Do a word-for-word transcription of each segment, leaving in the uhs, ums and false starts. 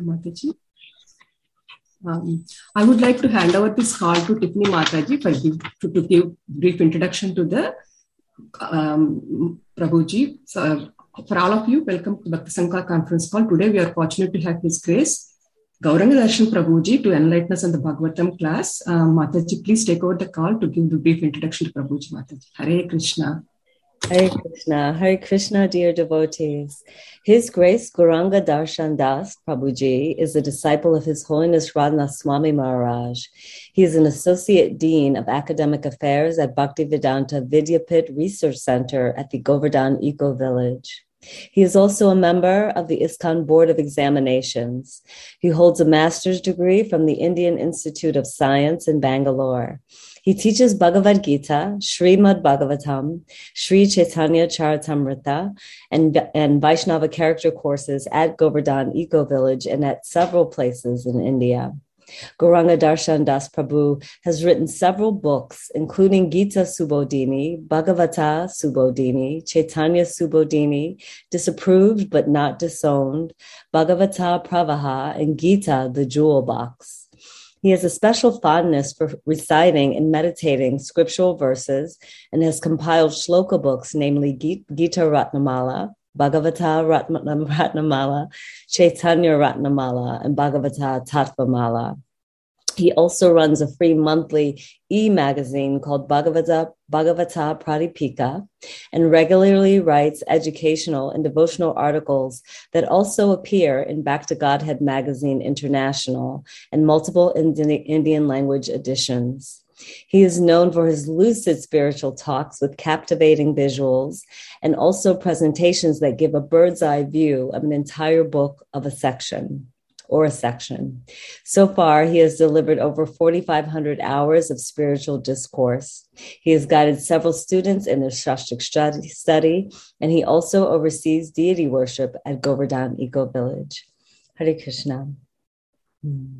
Mataji. Um, I would like to hand over this call to Tiffany Mataji for give, to, to give brief introduction to the um, Prabhuji. So, for all of you, welcome to Bhakti Sangha conference call. Today we are fortunate to have His Grace Gauranga Darshan Prabhuji to enlighten us on the Bhagavatam class. Um, Mataji, please take over the call to give the brief introduction to Prabhuji. Mataji. Hare Krishna. Hare Krishna, Hare Krishna, dear devotees. His Grace Gauranga Darshan Das Prabhuji is a disciple of His Holiness Radhanath Swami Maharaj. He is an Associate Dean of Academic Affairs at Bhaktivedanta Vidyapit Research Center at the Govardhan Eco Village. He is also a member of the ISKCON Board of Examinations. He holds a master's degree from the Indian Institute of Science in Bangalore. He teaches Bhagavad Gita, Srimad Bhagavatam, Sri Chaitanya Charitamrita, and, and Vaishnava character courses at Govardhan Eco Village and at several places in India. Gauranga Darshan Das Prabhu has written several books, including Gita Subodhini, Bhagavata Subodhini, Chaitanya Subodhini, Disapproved but Not Disowned, Bhagavata Pravaha, and Gita, the Jewel Box. He has a special fondness for reciting and meditating scriptural verses and has compiled shloka books, namely Gita Ratnamala, Bhagavata Ratnamala, Chaitanya Ratnamala, and Bhagavata Tattvamala. He also runs a free monthly e-magazine called Bhagavata, Bhagavata Pradipika and regularly writes educational and devotional articles that also appear in Back to Godhead Magazine International and multiple Indian language editions. He is known for his lucid spiritual talks with captivating visuals and also presentations that give a bird's eye view of an entire book of a section or a section. So far, he has delivered over forty-five hundred hours of spiritual discourse. He has guided several students in their Shastic study, and he also oversees deity worship at Govardhan Eco Village. Hare Krishna. Hmm.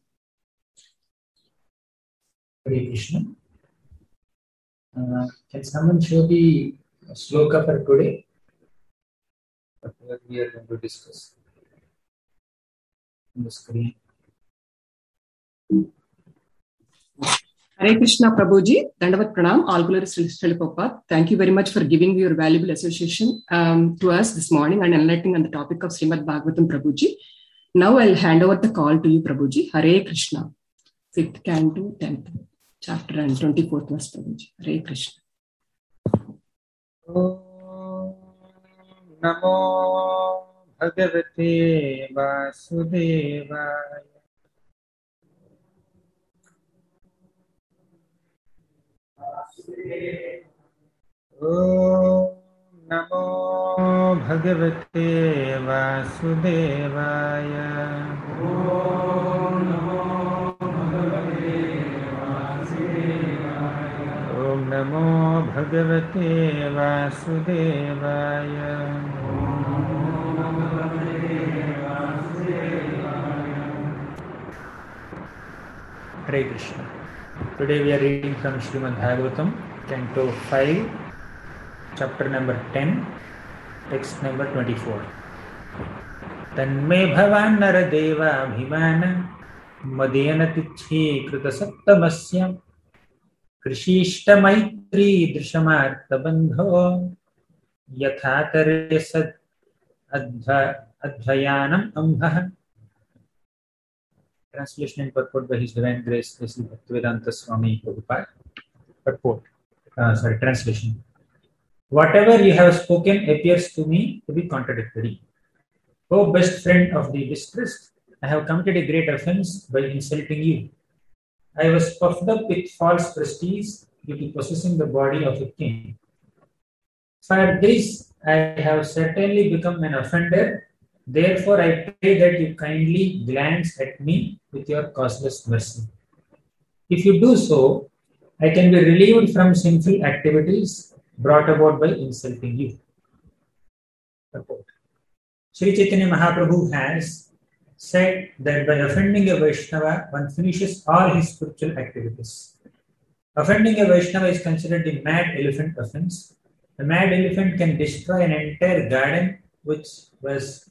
Hare Krishna. Uh, can someone show the sloka for today? What we are going to discuss on the screen. Hare Krishna Prabhuji, Dandavat Pranam, all glory to Srila Prabhupada. Thank you very much for giving your valuable association um, to us this morning and enlightening on the topic of Srimad Bhagavatam Prabhuji. Now I'll hand over the call to you, Prabhuji. Hare Krishna. Fifth canto, tenth chapter and twenty-fourth verse, Prabhuji. Hare Krishna. Om Namo Bhagavate Vasudevaya. Om Namo Bhagavate Vasudevaya. Om Namo Om Namo Bhagavate Vasudevaya. Hare Krishna. Today we are reading from Srimad Bhagavatam, Canto five, chapter number ten, text number twenty-four. Tanme bhavan naradeva bhimana madhyana tichhi krita saptamasya krishishta maitri drishamartha bandho yathakare sad advayanam ambha. Translation and purport by His Divine Grace, Bhaktivedanta Swami Prabhupada. Purport, uh, sorry, translation. Whatever you have spoken appears to me to be contradictory. O best friend of the distressed, I have committed a great offense by insulting you. I was puffed up with false prestige due to possessing the body of a king. For this, I have certainly become an offender. Therefore, I pray that you kindly glance at me with your causeless mercy. If you do so, I can be relieved from sinful activities brought about by insulting you. Report. Sri Chaitanya Mahaprabhu has said that by offending a Vaishnava, one finishes all his spiritual activities. Offending a Vaishnava is considered the mad elephant offense. The mad elephant can destroy an entire garden which was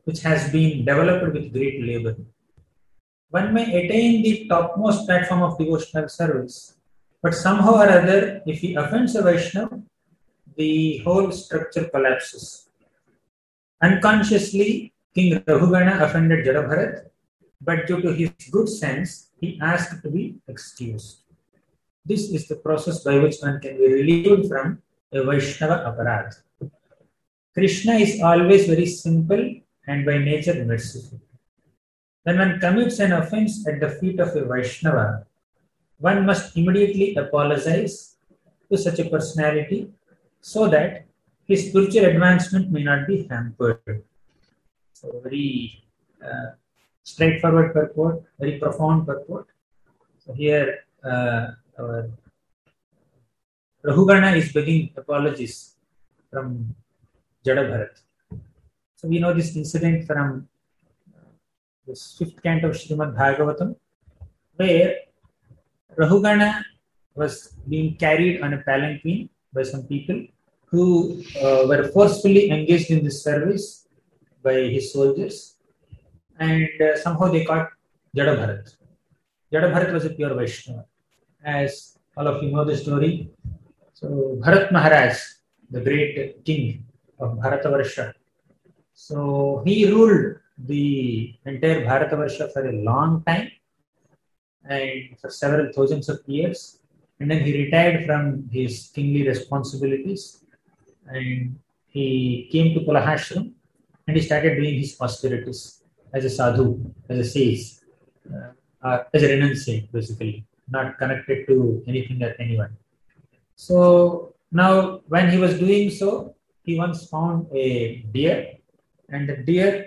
which has been developed with great labor. One may attain the topmost platform of devotional service, but somehow or other, if he offends a Vaishnava, the whole structure collapses. Unconsciously, King Raghugana offended Jadabharat, but due to his good sense, he asked to be excused. This is the process by which one can be relieved from a Vaishnava aparadh. Krishna is always very simple and by nature merciful. When one commits an offense at the feet of a Vaishnava, one must immediately apologize to such a personality so that his spiritual advancement may not be hampered. So, very uh, straightforward purport, very profound purport. So, here uh, our Raghugana is begging apologies from Jadabharat. So, we know this incident from the fifth canto of Srimad Bhagavatam, where Raghugana was being carried on a palanquin by some people who uh, were forcefully engaged in this service by his soldiers, and uh, somehow they caught Jadabharat. Jadabharat was a pure Vaishnava. As all of you know the story, so Bharat Maharaj, the great king of Bharatavarsha, so he ruled the entire Bharatavarsha for a long time and for several thousands of years, and then he retired from his kingly responsibilities and he came to Kulahashram and he started doing his austerities as a sadhu, as a sage, uh, uh, as a renunciate, basically, not connected to anything or anyone. So now when he was doing so, he once found a deer, and the deer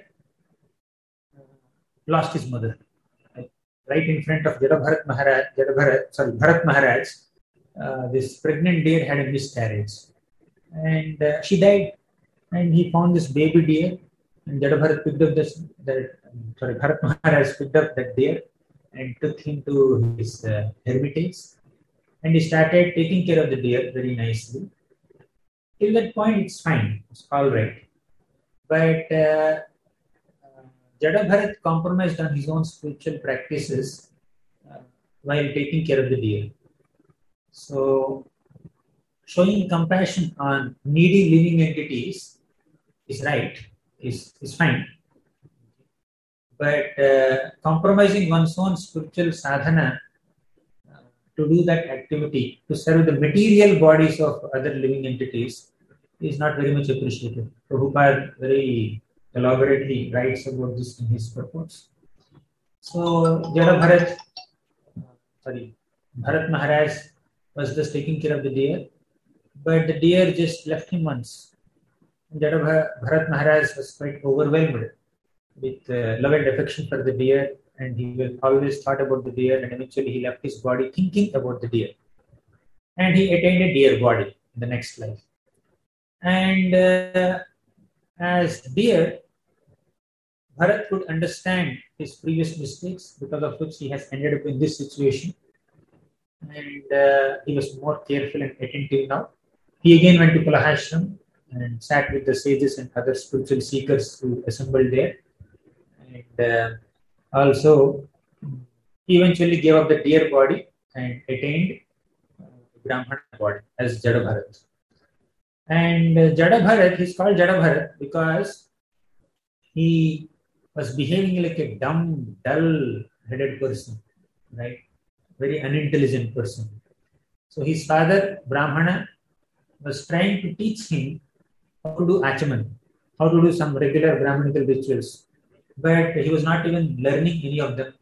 lost his mother. Right in front of Jadabharat Maharaj, Jadabharat, sorry, Bharat Maharaj, uh, this pregnant deer had a miscarriage. And uh, she died. And he found this baby deer. And Jadabharat picked up this, that, sorry, Bharat Maharaj picked up that deer and took him to his uh, hermitage. And he started taking care of the deer very nicely. Till that point, it's fine. It's all right. But uh, Jadabharat compromised on his own spiritual practices uh, while taking care of the deer. So, showing compassion on needy living entities is right, is, is fine. But uh, compromising one's own spiritual sadhana uh, to do that activity, to serve the material bodies of other living entities, is not very much appreciated. Prabhupada very elaborately writes about this in his purports. So, Jadabharat, sorry, Bharat Maharaj was just taking care of the deer, but the deer just left him once. Jadabharat Maharaj was quite overwhelmed with uh, love and affection for the deer, and he will always thought about the deer, and eventually he left his body thinking about the deer. And he attained a deer body in the next life. And uh, as deer, Bharat could understand his previous mistakes, because of which he has ended up in this situation. And uh, he was more careful and attentive now. He again went to Kulahashram and sat with the sages and other spiritual seekers who assembled there. And uh, also, he eventually gave up the deer body and attained uh, the Brahmana body as Jadabharat. And uh, Jadabharat, he's called Jadabharat because he was behaving like a dumb, dull-headed person, right? Very unintelligent person. So his father, Brahmana, was trying to teach him how to do achaman, how to do some regular Brahmanical rituals. But he was not even learning any of them.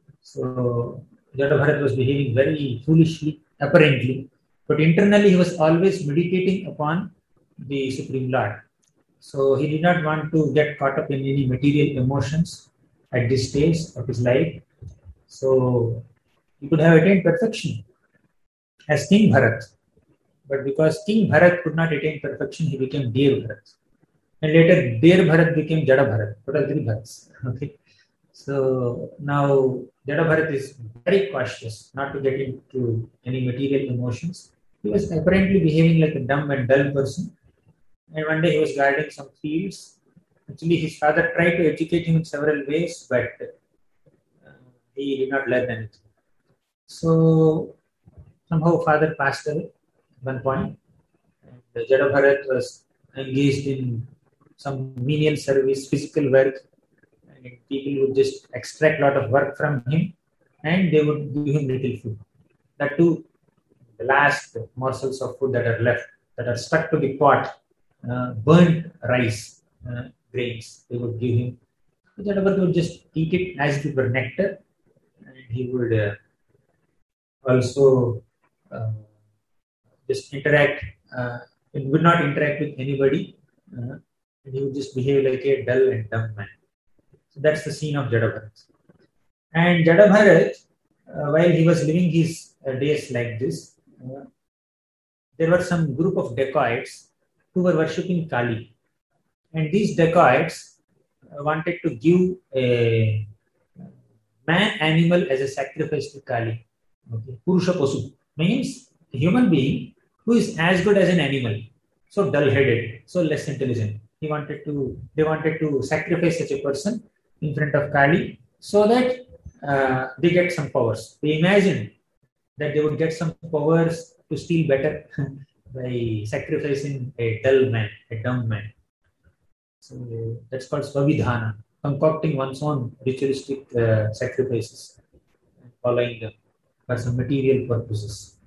So Jadabharat was behaving very foolishly, apparently. But internally, he was always meditating upon the Supreme Lord. So he did not want to get caught up in any material emotions at this stage of his life. So he could have attained perfection as King Bharat. But because King Bharat could not attain perfection, he became Dear Bharat. And later, Dear Bharat became Jada Bharat. Total three Bharats. Okay. So now Jada Bharat is very cautious not to get into any material emotions. He was apparently behaving like a dumb and dull person. And one day he was guarding some fields, Actually, his father tried to educate him in several ways, but uh, he did not learn anything. So somehow father passed away at one point. And Jada Bharat was engaged in some menial service, physical work, and people would just extract a lot of work from him, and they would give him little food. That too, the last morsels of food that are left, that are stuck to the pot, uh, burnt rice, uh, grains, they would give him. So Jada Bharat would just eat it as if it were nectar, and he would uh, also uh, just interact, uh, it would not interact with anybody, uh, and he would just behave like a dull and dumb man. So that's the scene of Jada Bharat. And Jada Bharat, uh, while he was living his uh, days like this, uh, there were some group of dacoits who were worshipping Kali. And these dacoits uh, wanted to give a man animal as a sacrifice to Kali. Okay. Purusha Pasu means a human being who is as good as an animal, so dull-headed, so less intelligent. He wanted to, they wanted to sacrifice such a person in front of Kali so that uh, they get some powers. They imagined that they would get some powers to steal better by sacrificing a dull man, a dumb man. So that's called Swavidhana, concocting one's own ritualistic uh, sacrifices and following them for some material purposes.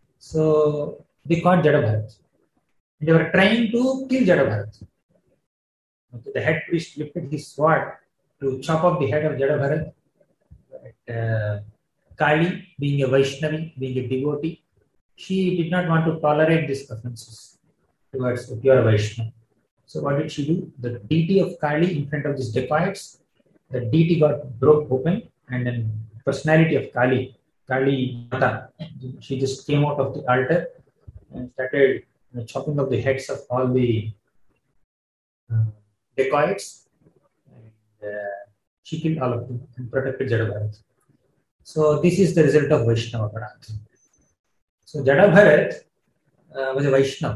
So they caught Jada Bharat. They were trying to kill Jada Bharat. Okay, the head priest lifted his sword to chop off the head of Jada Bharat. But, uh, Kali, being a Vaishnavi, being a devotee, she did not want to tolerate these offenses towards the pure Vaishnava. So what did she do? The deity of Kali in front of these dacoits, the deity got broke open, and then personality of Kali, Kali Mata, she just came out of the altar and started you know, chopping off the heads of all the uh, dacoits, and uh, she killed all of them and protected Jada Bharat. So this is the result of Vaishnava Aparadha. So Jada Bharat uh, was a Vaishnava,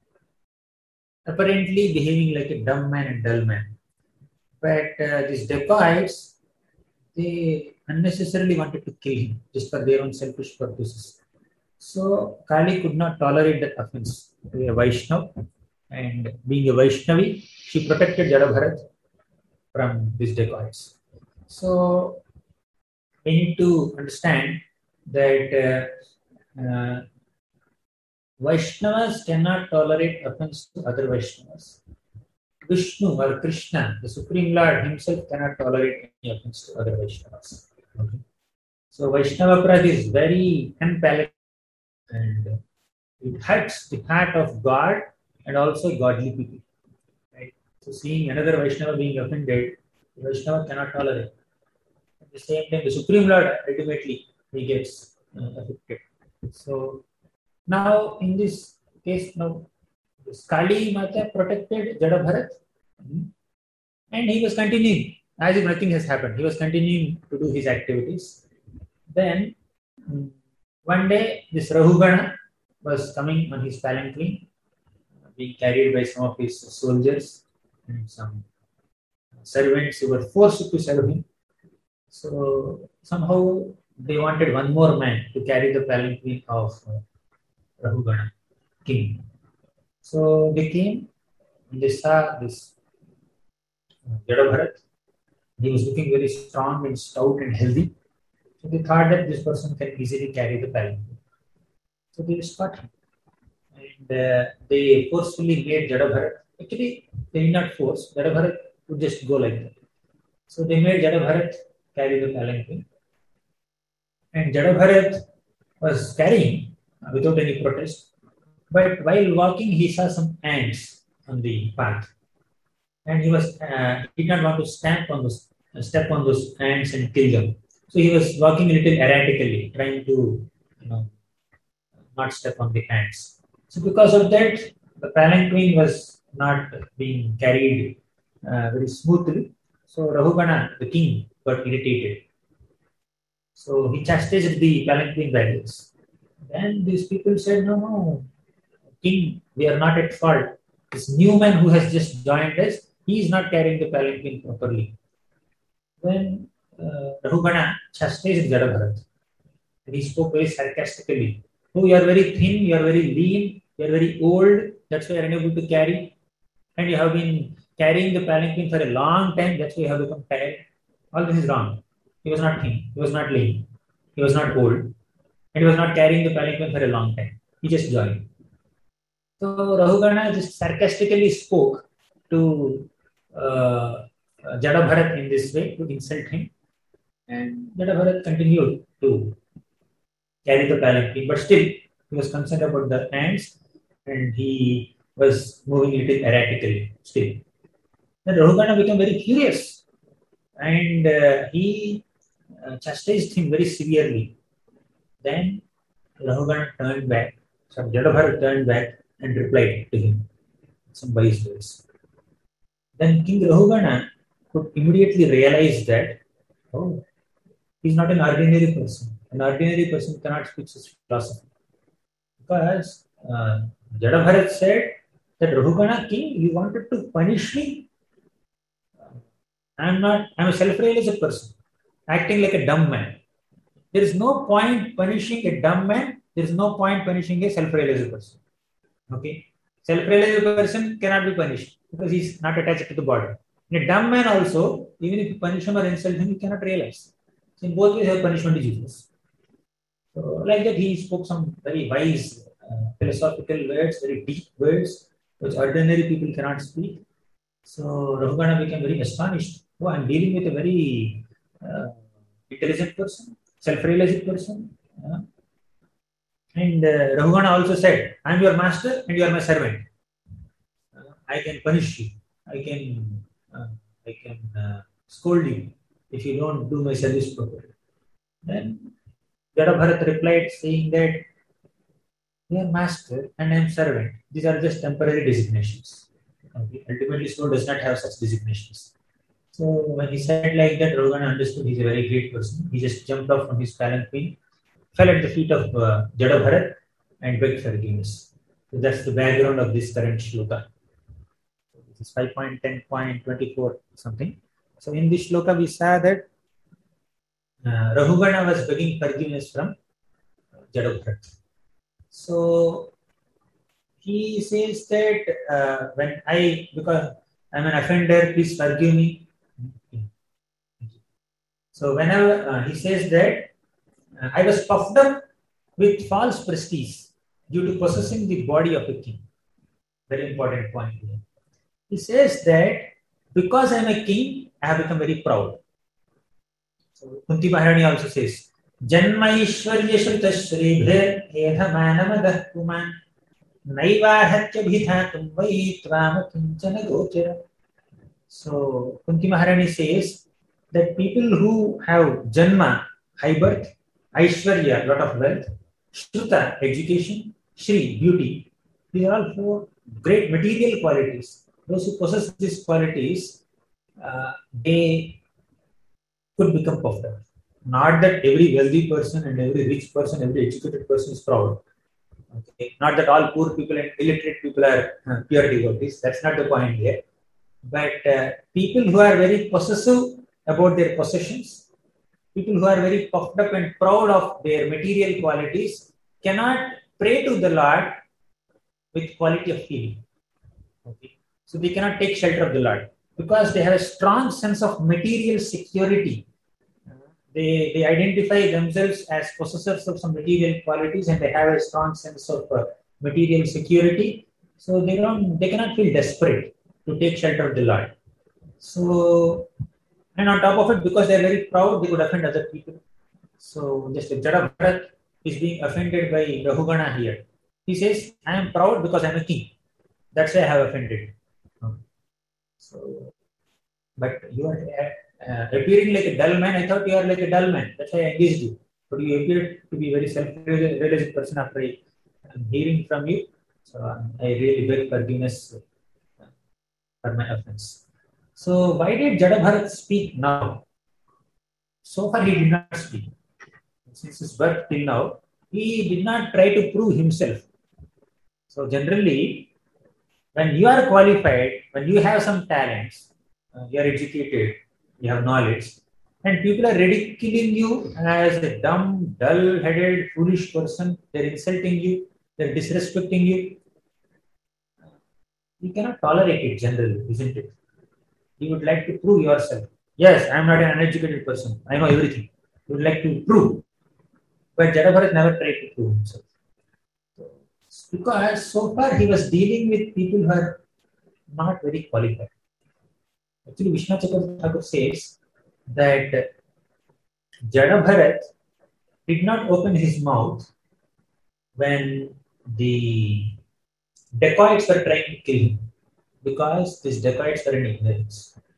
apparently behaving like a dumb man and dull man. But uh, these dacoits, they unnecessarily wanted to kill him just for their own selfish purposes. So Kali could not tolerate that offense. A Vaishnava, and being a Vaishnavi, she protected Jada Bharat from these dacoits. So we need to understand that uh, uh, Vaishnavas cannot tolerate offense to other Vaishnavas. Vishnu or Krishna, the Supreme Lord himself, cannot tolerate any offense to other Vaishnavas. Okay. So Vaishnava Aparadha is very unpalatable, and it hurts the heart of God and also godly people. Right? So seeing another Vaishnava being offended, the Vaishnava cannot tolerate. At the same time, the Supreme Lord ultimately he gets uh, affected. So now in this case, now this Kali Mata protected Jada Bharat, and he was continuing as if nothing has happened. He was continuing to do his activities. Then one day, this Rahugana was coming on his palanquin, being carried by some of his soldiers and some servants who were forced to serve him. So somehow they wanted one more man to carry the palanquin of Rahugana, king. So they came and they saw this Jada Bharat. He was looking very strong and stout and healthy. So they thought that this person can easily carry the palanquin. So they shot him. And uh, they forcefully made Jada Bharat. Actually, they did not force. Jada Bharat would just go like that. So they made Jada Bharat carry the palanquin. And Jada Bharat was carrying uh, without any protest. But while walking, he saw some ants on the path. And he was uh, he did not want to stamp on those, uh, step on those ants and kill them. So he was walking a little erratically, trying to, you know, not step on the ants. So because of that, the palanquin was not being carried uh, very smoothly. So Rahugana, the king, got irritated. So he chastised the palanquin riders. Then these people said, no, no, king, we are not at fault. This new man who has just joined us, he is not carrying the palanquin properly. Then uh, Rahugana chastised Jadabharat. And he spoke very sarcastically. Oh, you are very thin, you are very lean, you are very old, that's why you are unable to carry. And you have been carrying the palanquin for a long time, that's why you have become tired. All this is wrong. He was not thin, he was not lean, he was not old, and he was not carrying the palanquin for a long time. He just joined. So Rahugana just sarcastically spoke to uh, Jadabharat in this way to insult him. And Jadabharat continued to carry the palanquin, but still he was concerned about the ants and he was moving a little erratically still. Then Rahugana became very furious and uh, he uh, chastised him very severely. Then Rahugana turned back, so Jadabharat turned back and replied to him some wise words. Then King Rahugana could immediately realize that, oh, he is not an ordinary person. An ordinary person cannot speak such philosophy. Because uh, Jadabharat said that Rahugana king, you wanted to punish me. I am not, I am a self-realized person, acting like a dumb man. There is no point punishing a dumb man. There is no point punishing a self-realized person. Okay? Self-realized person cannot be punished because he is not attached to the body. And a dumb man also, even if you punish him or insult him, he cannot realize. So in both ways, punishment is useless. So like that, he spoke some very wise uh, philosophical words, very deep words, which ordinary people cannot speak. So Rahugana became very astonished. Oh, I am dealing with a very uh, intelligent person, self-realized person. Uh, and uh, Rahugana also said, I am your master and you are my servant. Uh, I can punish you. I can, uh, I can uh, scold you if you don't do my service properly. Then Jadabharat replied saying that you are master and I am servant. These are just temporary designations. Okay. Ultimately, Snow does not have such designations. So when he said like that, Rahugana understood he is a very great person. He just jumped off from his palanquin, fell at the feet of uh, Jadabharat and begged forgiveness. So that's the background of this current shloka. This is five point ten point twenty-four something. So in this shloka we saw that uh, Rahugana was begging forgiveness from Jadabharat. So he says that uh, when I, because I am an offender, please forgive me. So whenever uh, he says that uh, I was puffed up with false prestige due to possessing the body of a king. Very important point here. He says that because I am a king, I have become very proud. So Kunti Maharani also says, Janma Ishwarya Shrita Shribhir Hedha Manamadah Kuman Naivahatya Bhidhatum Vai Tvama Kinchana Gochara. So Kunti Maharani says that people who have Janma, high birth, Aishwarya, lot of wealth, Shruta, education, Shri, beauty, these are all four great material qualities. Those who possess these qualities, uh, they could become puffed up. Not that every wealthy person and every rich person, every educated person is proud. Okay. Not that all poor people and illiterate people are uh, pure devotees. That's not the point here. But uh, people who are very possessive about their possessions, people who are very puffed up and proud of their material qualities, cannot pray to the Lord with quality of feeling. Okay. So they cannot take shelter of the Lord because they have a strong sense of material security. They, they identify themselves as possessors of some material qualities and they have a strong sense of uh, material security. So they don't, they cannot feel desperate to take shelter of the Lord. So, and on top of it, because they are very proud, they could offend other people. So just like Jadabharat is being offended by Rahugana here. He says, I am proud because I am a king. That's why I have offended. So, but you are uh, appearing like a dull man. I thought you are like a dull man. That's why I engaged you. But you appear to be a very self-realized person after I am hearing from you. So um, I really beg forgiveness for my offense. So why did Jadabharat speak now? So far he did not speak. Since his birth till now, he did not try to prove himself. So generally, when you are qualified, when you have some talents, uh, you are educated, you have knowledge, and people are ridiculing you as a dumb, dull-headed, foolish person, they're insulting you, they're disrespecting you, you cannot tolerate it generally, isn't it? You would like to prove yourself. Yes, I am not an uneducated person. I know everything. You would like to prove. But Jadabharat never tried to prove himself. Because so far he was dealing with people who are not very qualified. Actually, Vishwanath Chakravarti Thakur says that Jadabharat did not open his mouth when the dacoits were trying to kill him, because these dacoits were in ignorance.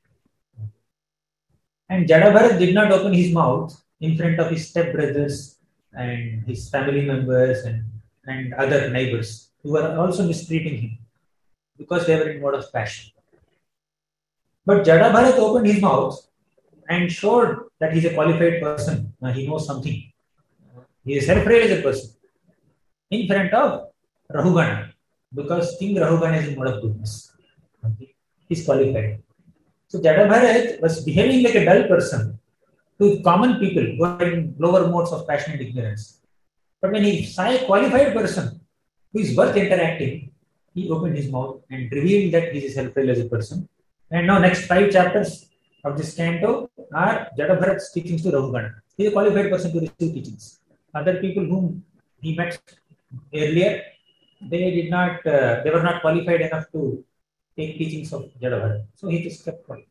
And Jadabharat did not open his mouth in front of his stepbrothers and his family members and, and other neighbors who were also mistreating him because they were in mode of passion. But Jadabharat opened his mouth and showed that he's a qualified person. Now he knows something. He is a self-realized person in front of Rahugana, because King Rahugana is in mode of goodness. Okay. He's qualified. So Jadabharat was behaving like a dull person to common people who are in lower modes of passion and ignorance. But when he saw a qualified person who is worth interacting, he opened his mouth and revealed that he is a self-realized person. And now next five chapters of this canto are Jadabharat's teachings to Rahugana. He is a qualified person to receive teachings. Other people whom he met earlier, they did not, uh, they were not qualified enough to take teachings of Jadabharat. So he just kept quiet.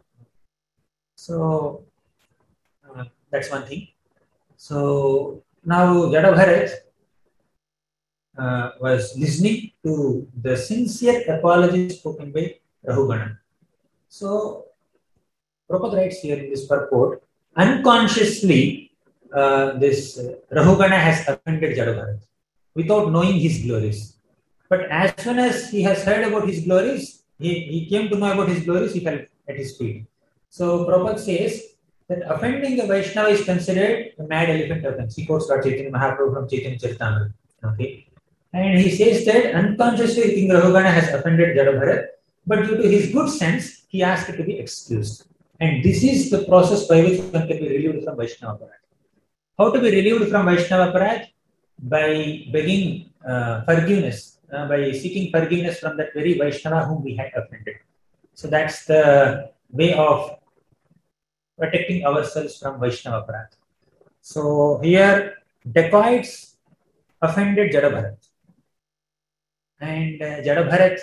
So uh, that's one thing. So now Jadabharat uh, was listening to the sincere apology spoken by Rahugana. So Prabhupada writes here in this purport, unconsciously uh, this uh, Rahugana has offended Jadabharat without knowing his glories. But as soon as he has heard about his glories, he, he came to know about his glories, he fell at his feet. So Prabhupada says that offending a Vaishnava is considered a mad elephant offense. He quotes Lord Chaitanya Mahaprabhu from Chaitanya Charitamrita. Okay. And he says that unconsciously King Rahugana has offended Jadabharat, but due to his good sense, he asked to be excused. And this is the process by which one can be relieved from Vaishnava Aparadh. How to be relieved from Vaishnava Aparadh? By begging uh, forgiveness, uh, by seeking forgiveness from that very Vaishnava whom we had offended. So that's the way of protecting ourselves from Vaishnava Aparadh. So here, dacoits offended Jadabharat. And uh, Jadabharat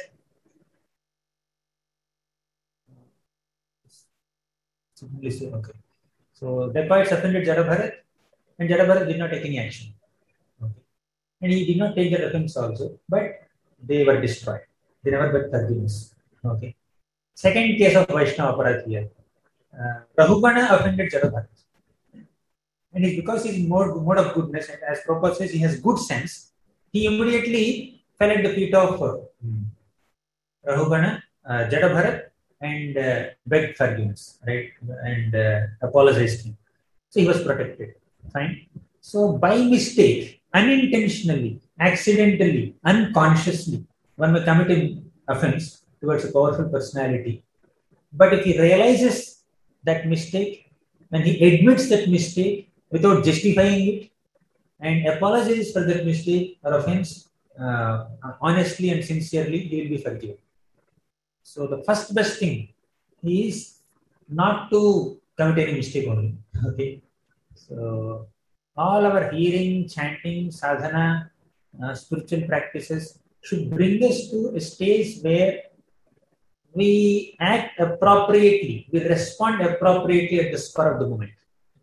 okay. So dacoits offended Jadabharat, and Jadabharat did not take any action. Okay. And he did not take their offense also, but they were destroyed. They never begged forgiveness. Okay. Second case of Vaishnava Aparadh here. Uh, Rahugana offended Jadabharat. And it's because he's more mode of goodness, and as Prabhupada says, he has good sense, he immediately fell at the feet of uh, Rahugana, uh, Jadabharat, and uh, begged forgiveness, right? And uh, apologized him. So he was protected. Fine. So by mistake, unintentionally, accidentally, unconsciously, one may commit an offense towards a powerful personality. But if he realizes that mistake, when he admits that mistake without justifying it and apologizes for that mistake or offense uh, honestly and sincerely, he will be forgiven. So the first best thing is not to commit any mistake only. Okay. So all our hearing, chanting, sadhana, uh, spiritual practices should bring us to a stage where we act appropriately, we respond appropriately at the spur of the moment.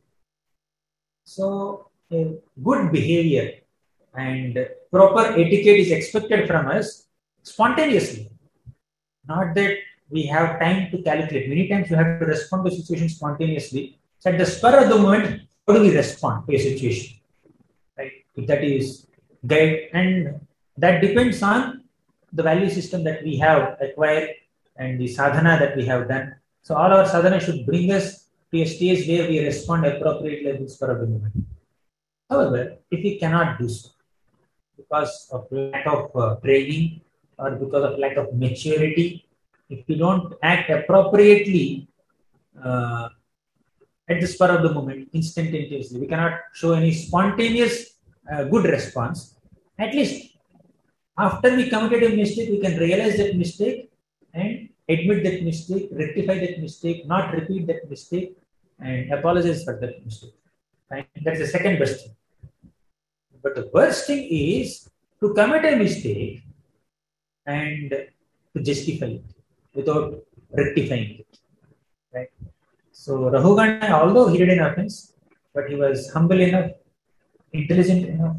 So a good behavior and proper etiquette is expected from us spontaneously. Not that we have time to calculate. Many times we have to respond to a situation spontaneously. So at the spur of the moment, how do we respond to a situation? Right? If that is guide, and that depends on the value system that we have acquired and the sadhana that we have done. So all our sadhana should bring us to a stage where we respond appropriately at the spur of the moment. However, if we cannot do so because of lack of uh, training or because of lack of maturity, if we don't act appropriately uh, at the spur of the moment, instantaneously, we cannot show any spontaneous uh, good response. At least after we committed a mistake, we can realize that mistake and admit that mistake, rectify that mistake, not repeat that mistake, and apologize for that mistake. And that's the second best thing. But the worst thing is to commit a mistake and to justify it without rectifying it. Right? So Rahugana, although he did an offense, but he was humble enough, intelligent enough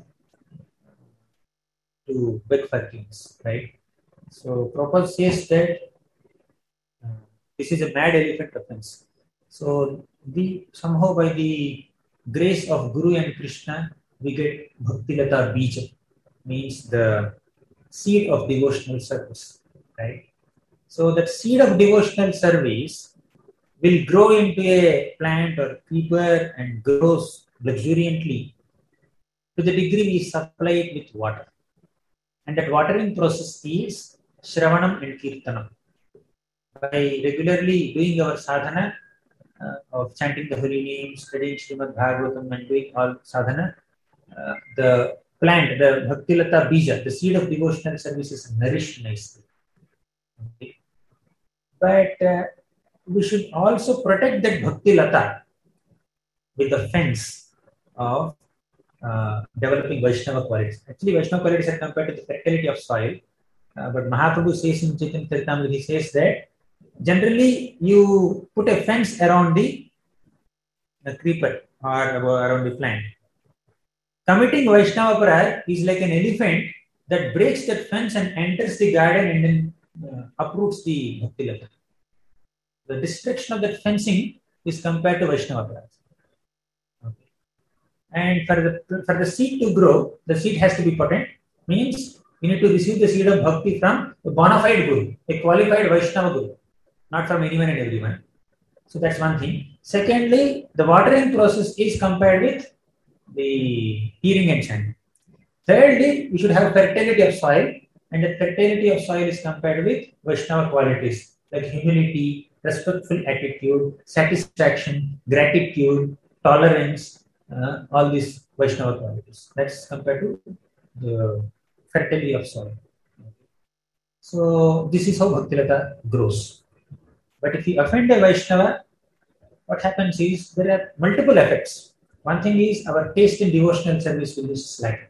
to beg forgiveness. Right? So Prabhupada says that uh, this is a mad elephant offense. So the somehow by the grace of Guru and Krishna, we get Bhaktilata Bija, means the seed of devotional service, right? So that seed of devotional service will grow into a plant or creeper and grows luxuriantly to the degree we supply it with water. And that watering process is Shravanam and Kirtanam. By regularly doing our sadhana, Uh, of chanting the holy names, studying Srimad Bhagavatam and doing all sadhana, uh, the plant, the Bhaktilata Bija, the seed of devotional service is nourished nicely. Okay. But uh, we should also protect that Bhaktilata with the fence of uh, developing Vaishnava qualities. Actually, Vaishnava qualities are compared to the fertility of soil. Uh, but Mahaprabhu says in Chaitanya Charitamrita, he says that generally, you put a fence around the, the creeper or around the plant. Committing Vaishnava Aparad is like an elephant that breaks that fence and enters the garden and then uh, uproots the Bhaktilata. The destruction of that fencing is compared to Vaishnava Aparad. Okay. And for the, for the seed to grow, the seed has to be potent, means you need to receive the seed of Bhakti from a bona fide Guru, a qualified Vaishnava Guru. Not from anyone and everyone. So that's one thing. Secondly, the watering process is compared with the hearing and chanting. Thirdly, we should have fertility of soil, and the fertility of soil is compared with Vaishnava qualities like humility, respectful attitude, satisfaction, gratitude, tolerance, uh, all these Vaishnava qualities. That's compared to the fertility of soil. So this is how Bhaktilata grows. But if we offend a Vaishnava, what happens is there are multiple effects. One thing is our taste in devotional service will be slacken.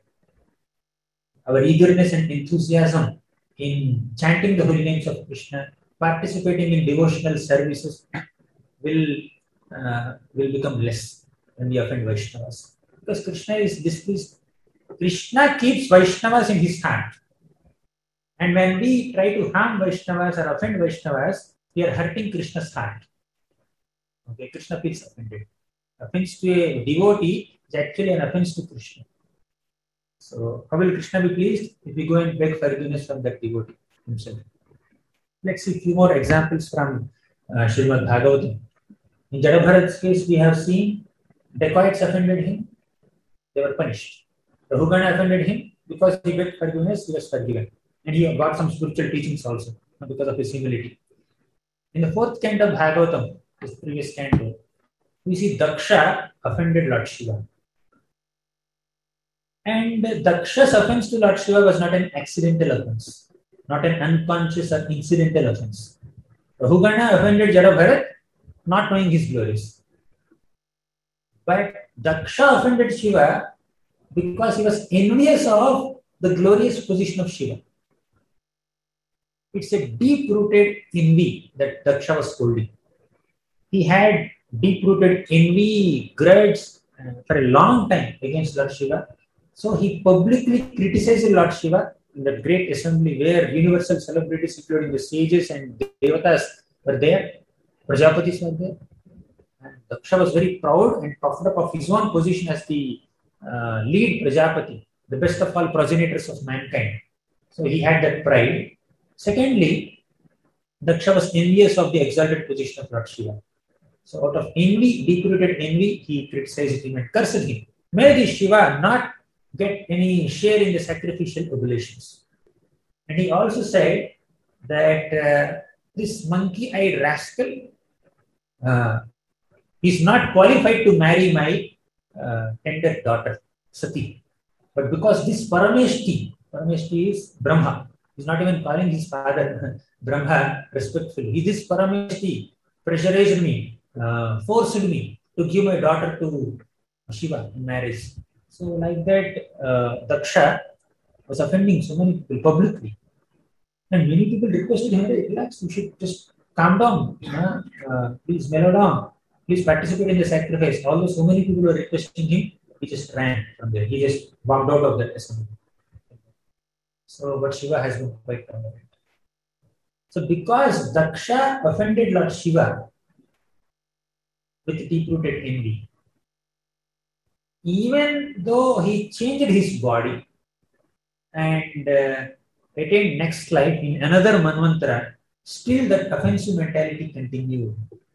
Our eagerness and enthusiasm in chanting the holy names of Krishna, participating in devotional services will uh, will become less when we offend Vaishnavas. Because Krishna is displeased. Krishna keeps Vaishnavas in his heart. And when we try to harm Vaishnavas or offend Vaishnavas, we are hurting Krishna's heart. Okay, Krishna feels offended. Offense to a devotee is actually an offense to Krishna. So, how will Krishna be pleased if we go and beg forgiveness from that devotee himself? Let's see a few more examples from uh, Srimad Bhagavatam. In Jadabharat's case, we have seen dacoits offended him, they were punished. Rahugana offended him because he begged forgiveness, he was forgiven. And he got some spiritual teachings also because of his humility. In the fourth canto of Bhagavatam, this previous canto, we see Daksha offended Lord Shiva. And Daksha's offense to Lord Shiva was not an accidental offense, not an unconscious or incidental offense. Rahugana offended Jadabharat, not knowing his glories. But Daksha offended Shiva because he was envious of the glorious position of Shiva. It's a deep-rooted envy that Daksha was holding. He had deep-rooted envy, grudge uh, for a long time against Lord Shiva. So he publicly criticized Lord Shiva in that great assembly where universal celebrities, including the sages and devatas, were there. Prajapatis were there. And Daksha was very proud and puffed up of his own position as the uh, lead Prajapati, the best of all progenitors of mankind. So he had that pride. Secondly, Daksha was envious of the exalted position of Lord Shiva. So out of envy, deep-rooted envy, he criticized him and cursed him. May the Shiva not get any share in the sacrificial oblations. And he also said that uh, this monkey-eyed rascal uh, is not qualified to marry my uh, tender daughter, Sati. But because this Parameshti, Parameshti is Brahma, he's not even calling his father Brahma respectfully. He, this Parameshti pressurized me, uh, forced me to give my daughter to Shiva in marriage. So like that, uh, Daksha was offending so many people publicly. And many people requested him, hey, relax, you should just calm down, uh, uh, please mellow down, please participate in the sacrifice. Although so many people were requesting him, he just ran from there. He just walked out of that assembly. So, but Shiva has been quite tolerant. So, because Daksha offended Lord Shiva with deep-rooted envy, even though he changed his body and uh, attained next life in another Manvantara, still that offensive mentality continued.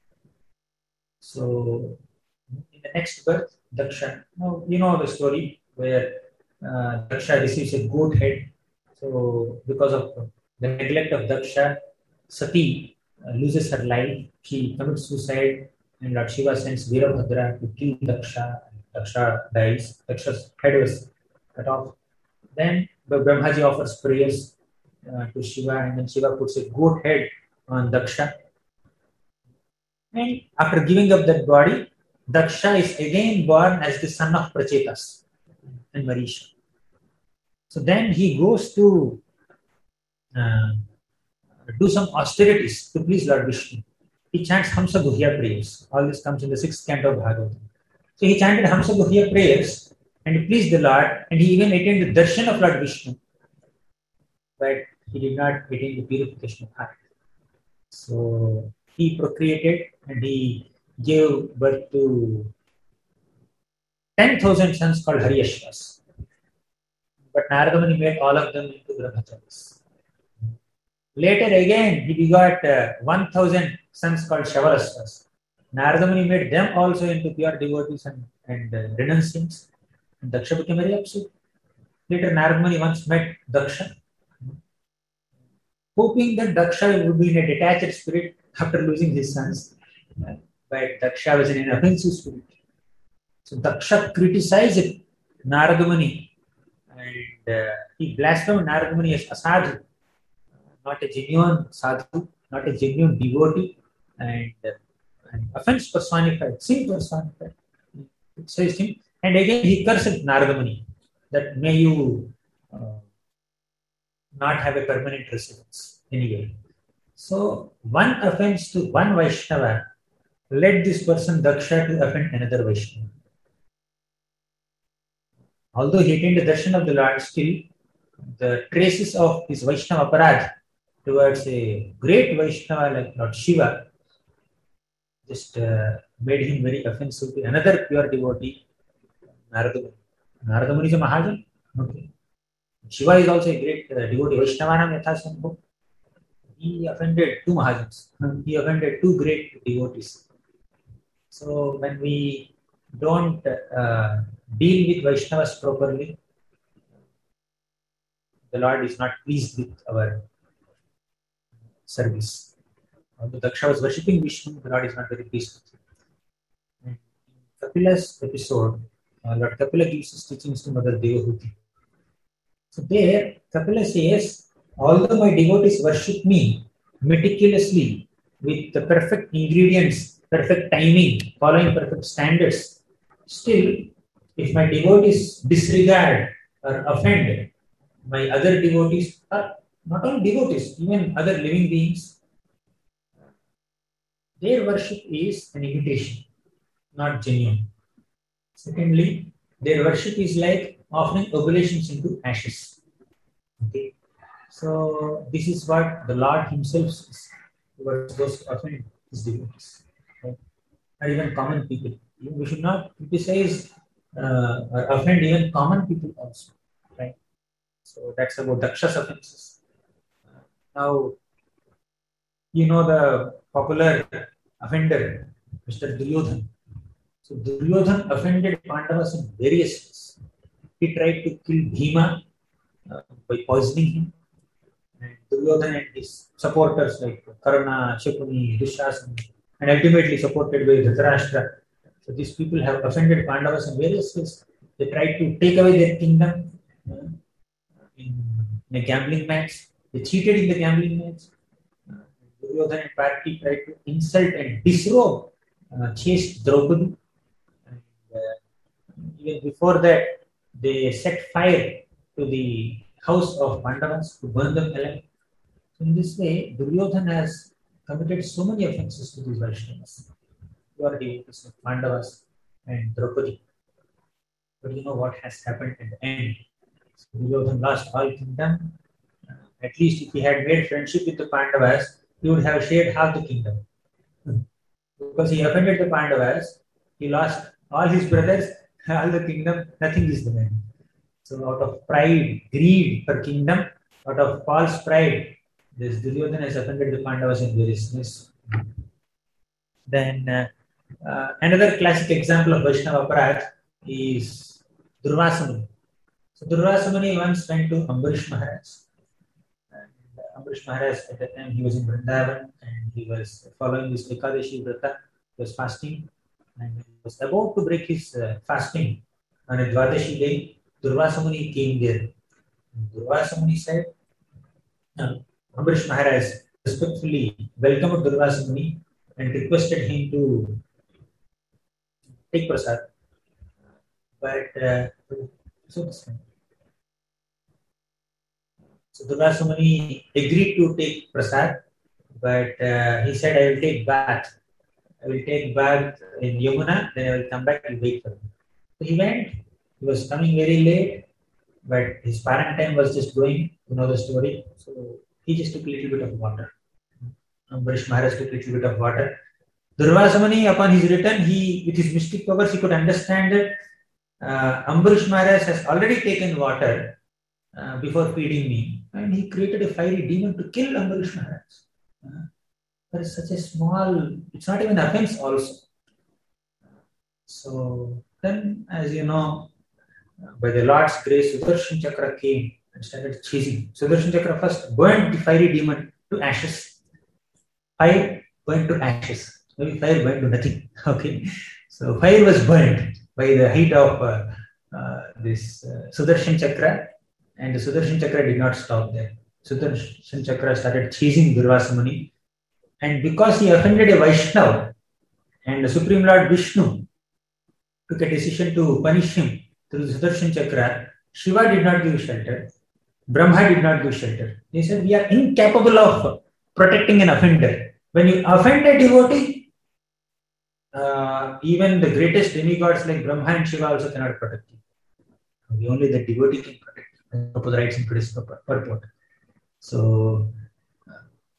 So, in the next birth, Daksha, now you know the story where uh, Daksha receives a goat head. So, because of the neglect of Daksha, Sati uh, loses her life. She commits suicide, and Lord Shiva sends Virabhadra to kill Daksha. Daksha dies. Daksha's head was cut off. Then Brahmaji offers prayers uh, to Shiva, and then Shiva puts a goat head on Daksha. And after giving up that body, Daksha is again born as the son of Prachetas and Marisha. So then he goes to uh, do some austerities to please Lord Vishnu. He chants Hamsa Guhya prayers. All this comes in the sixth canto of Bhagavatam. So he chanted Hamsa Guhya prayers and he pleased the Lord, and he even attained the darshan of Lord Vishnu. But he did not attain the purification of heart. So he procreated and he gave birth to ten thousand sons called Haryashvas. But Narada Muni made all of them into Brahmacharis. Later again, he begot uh, one thousand sons called Shavalasvas. Narada Muni made them also into pure devotees and, and uh, renunciants. And Daksha became very upset. Later, Narada Muni once met Daksha, hoping that Daksha would be in a detached spirit after losing his sons. But Daksha was in an offensive spirit. So Daksha criticized Narada Muni and uh, he blasphemed Narada Muni as asadhu, not a genuine sadhu, not a genuine devotee, and, uh, and offense personified, sin personified. It says him. And again he cursed Narada Muni that may you uh, not have a permanent residence anywhere. So one offense to one Vaishnava led this person Daksha to offend another Vaishnava. Although he attained the darshan of the Lord, still the traces of his Vaishnava aparadh towards a great Vaishnava like Lord Shiva just uh, made him very offensive to another pure devotee, Narada Muni. Narada Muni is a Mahajan. Okay. Shiva is also a great uh, devotee. Vaishnavanam Yathasambho. He offended two Mahajans. He offended two great devotees. So when we don't uh, deal with Vaishnavas properly, the Lord is not pleased with our service. Although Daksha was worshipping Vishnu, the Lord is not very pleased with him. In Kapila's episode, uh, Lord Kapila gives his teachings to Mother Devahuti. So there, Kapila says, although my devotees worship me meticulously with the perfect ingredients, perfect timing, following perfect standards, still, if my devotees disregard or offend my other devotees, or not only devotees, even other living beings, their worship is an imitation, not genuine. Secondly, their worship is like offering oblations into ashes. Okay. So this is what the Lord himself says towards those who offend his devotees. Okay. Or even common people. We should not criticize uh, or offend even common people also. Right? So that's about Daksha's offenses. Uh, now, you know the popular offender, Mister Duryodhan. So Duryodhan offended Pandavas in various ways. He tried to kill Bhima uh, by poisoning him. and Duryodhana and his supporters like Karna, Shakuni, Dushasana, and ultimately supported by Dhritarashtra. So these people have offended Pandavas in various ways. They tried to take away their kingdom uh, in, in a gambling match. They cheated in the gambling match. Uh, Duryodhana and Parthi tried to insult and disrobe uh, chaste Draupadi. And, uh, even before that, they set fire to the house of Pandavas to burn them alive. So in this way, Duryodhana has committed so many offences to these Vaishnavas. You are devotees of Pandavas and Draupadi. But you know what has happened at the end? So Duryodhana lost all kingdom. Uh, at least if he had made friendship with the Pandavas, he would have shared half the kingdom. Hmm. Because he offended the Pandavas, he lost all his brothers, all the kingdom, nothing is the man. So out of pride, greed for kingdom, out of false pride, this Duryodhana has offended the Pandavas in various ways. Then uh, uh, another classic example of Vaishnava Aparadh is Durvasa Muni. So Durvasa Muni once went to Ambarish Maharaj. And Ambarish Maharaj at that time he was in Vrindavan and he was following this Ekadashi Vrata. He was fasting and he was about to break his uh, fasting on a Dvadashi day. Durvasa Muni came there. Durvasa Muni said, uh, Ambarish Maharaj respectfully welcomed Durvasa Muni and requested him to take prasad. But uh, so, so Durvasa Muni agreed to take prasad, but uh, he said, I will take bath. I will take bath in Yamuna, then I will come back and wait for him. So he went. He was coming very late, but his parent time was just going, you know the story. So he just took a little bit of water. Ambarish Maharaj took a little bit of water. Durvasa Muni, upon his return, he, with his mystic powers, he could understand that uh, Ambarish Maharaj has already taken water uh, before feeding me, and he created a fiery demon to kill Ambarish Maharaj. Uh, there is such a small, it's not even offense also. So then, as you know, by the Lord's grace, Sudarshan Chakra came and started chasing. Sudarshan Chakra first burned the fiery demon to ashes. Fire burned to ashes. Maybe fire burned to nothing. Okay. So fire was burned by the heat of uh, uh, this uh, Sudarshan Chakra, and the Sudarshan Chakra did not stop there. Sudarshan Chakra started chasing Durvasa Muni, and because he offended a Vaishnava, and the Supreme Lord Vishnu took a decision to punish him through the Sudarshan Chakra, Shiva did not give shelter, Brahma did not give shelter. They said, we are incapable of protecting an offender. When you offend a devotee, uh, even the greatest demigods like Brahma and Shiva also cannot protect you. Only the devotee can protect you. Prabhupada writes in today's purport. So, uh,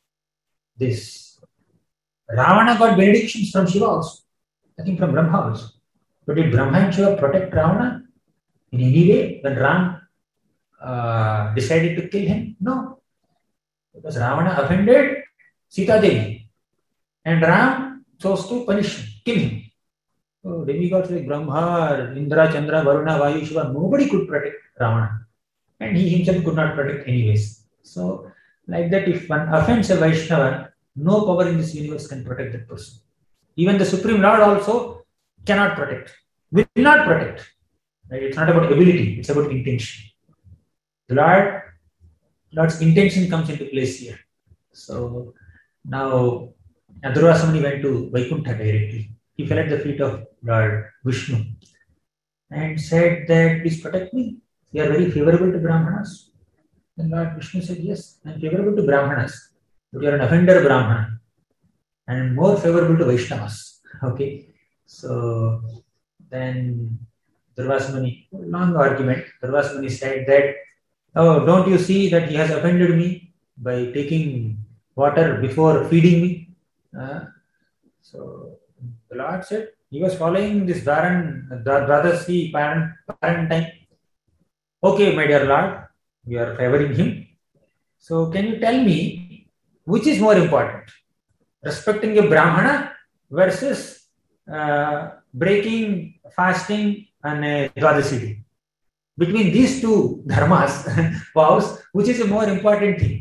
this Ravana got benedictions from Shiva also, I think from Brahma also. But did Brahma and Shiva protect Ravana in any way when Ram uh, decided to kill him? No. Because Ravana offended Sita Devi and Ram chose to punish him, kill him. So demigods like Brahma, Indra, Chandra, Varuna, Vayu, Shiva, nobody could protect Ravana. And he himself could not protect anyways. So like that, if one offends a Vaishnava, no power in this universe can protect that person. Even the Supreme Lord also cannot protect, will not protect. Right? It's not about ability, it's about intention. The Lord, Lord's intention comes into place here. So now Durvasa Muni went to Vaikuntha directly. He fell at the feet of Lord Vishnu and said that, please protect me. You are very favorable to Brahmanas. Then Lord Vishnu said, yes, I am favorable to Brahmanas, but you are an offender Brahmana and more favorable to Vaishnavas. Okay. So then Durvasa Muni, long argument, Durvasa Muni said that, oh, don't you see that he has offended me by taking water before feeding me? Uh, so the Lord said, he was following this Dharan, Dradasi parent, parent time. Okay, my dear Lord, we are favoring him. So can you tell me which is more important? Respecting a Brahmana versus uh, breaking fasting on a Dwadasi day. Between these two dharmas, vows, which is a more important thing?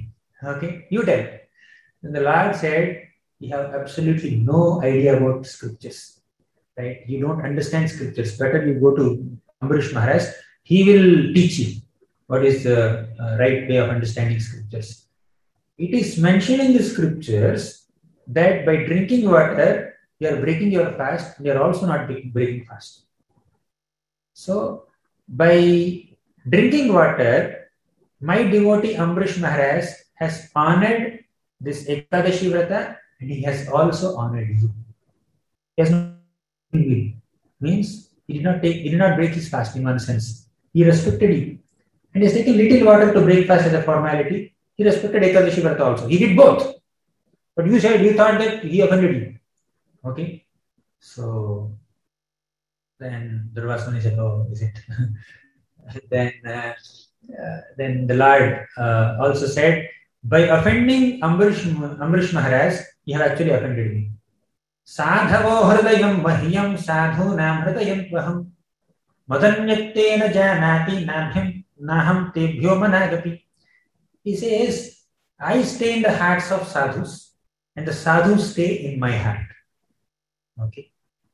Okay, you tell. And the Lord said, you have absolutely no idea about scriptures, right? You don't understand scriptures. Better you go to Ambarish Maharaj. He will teach you what is the uh, right way of understanding scriptures. It is mentioned in the scriptures that by drinking water, you are breaking your fast, and you are also not breaking fast. So, by drinking water, my devotee Ambarish Maharaj has honored this Ekadashi Vrata, and he has also honored you. He has not means he did not take, he did not break his fast in one sense. He respected you, and he has taken little water to break fast as a formality. He respected Ekadashi Vrata also. He did both. But you said, you thought that he offended you. Okay? So, then Durvasmuni said, oh, is it? then, uh, uh, then the Lord uh, also said, by offending Ambarish, Ambarish Maharaj, you have actually offended me. Sadhavo hridayam mahyam sadhu nam hridayam tvaham madanyattena janati nabhyam naham tebhyo managati. He says, I stay in the hearts of sadhus, and the sadhus stay in my heart. Okay.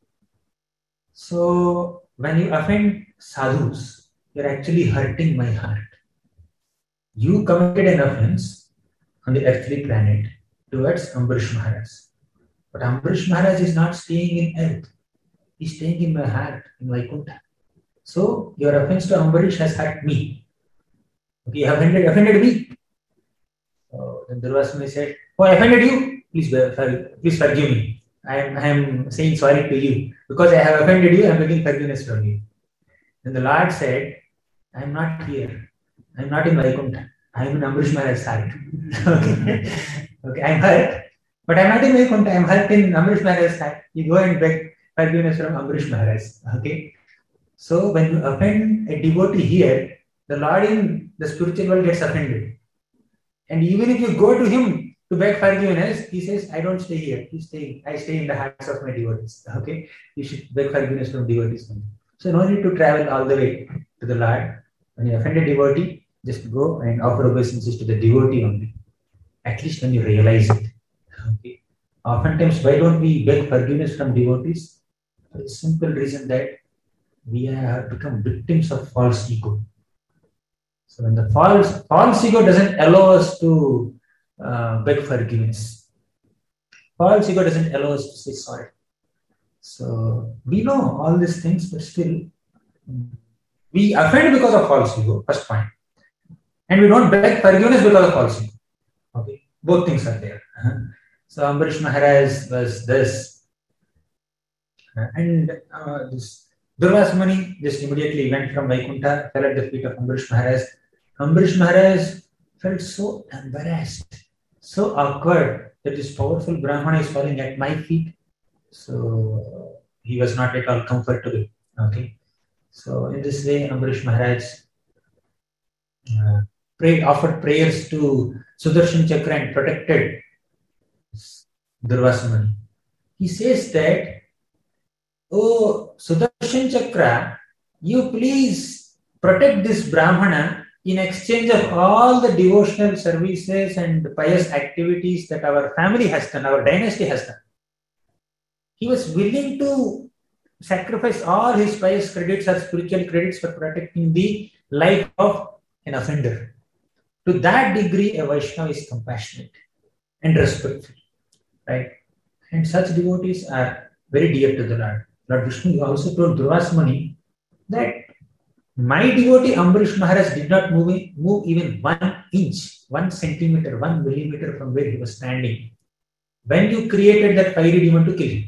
So, when you offend sadhus, you are actually hurting my heart. You committed an offense on the earthly planet towards Ambarish Maharaj. But Ambarish Maharaj is not staying in earth. He is staying in my heart, in Vaikuntha. So, your offense to Ambarish has hurt me. Okay, you have offended, offended me. So, then Durvasmuni said, oh, I offended you? Please, please forgive me. I am, I am saying sorry to you. Because I have offended you, I am begging forgiveness from you. Then the Lord said, I am not here. I am not in Vaikuntha. I am in Ambarish Maharaj's heart. Okay. Okay, I am hurt. But I am not in Vaikuntha. I am hurt in Ambarish Maharaj's heart. You go and beg forgiveness from Ambarish Maharaj. Okay. So when you offend a devotee here, the Lord in the spiritual world gets offended. And even if you go to him to beg forgiveness, he says, I don't stay here. You stay. I stay in the hearts of my devotees. Okay. You should beg forgiveness from devotees. So no need to travel all the way to the Lord. When you offend a devotee, just go and offer obeisances to the devotee only. At least when you realize it. Okay. Oftentimes, why don't we beg forgiveness from devotees? For the simple reason that we have become victims of false ego. So when the false false ego doesn't allow us to uh, beg forgiveness, false ego doesn't allow us to say sorry. So we know all these things, but still we offend because of false ego. First point, and we don't beg forgiveness because of false ego. Okay, both things are there. So Ambarish Maharaj was this, and uh, this Durvasmuni just immediately went from Vaikuntha, fell at the feet of Ambarish Maharaj. Ambarish Maharaj felt so embarrassed, so awkward that this powerful Brahmana is falling at my feet. So he was not at all comfortable. Okay, so in this way, Ambarish Maharaj uh, prayed, offered prayers to Sudarshan Chakra and protected Durvasmuni. He says that, oh Sudarshan Chakra, you please protect this Brahmana in exchange of all the devotional services and pious activities that our family has done, our dynasty has done. He was willing to sacrifice all his pious credits or spiritual credits for protecting the life of an offender. To that degree, a Vaishnava is compassionate and respectful, right? And such devotees are very dear to the Lord. Lord Vishnu also told Durvasmuni that my devotee Ambarish Maharaj did not move, in, move even one inch, one centimeter, one millimeter from where he was standing when you created that fiery demon to kill him.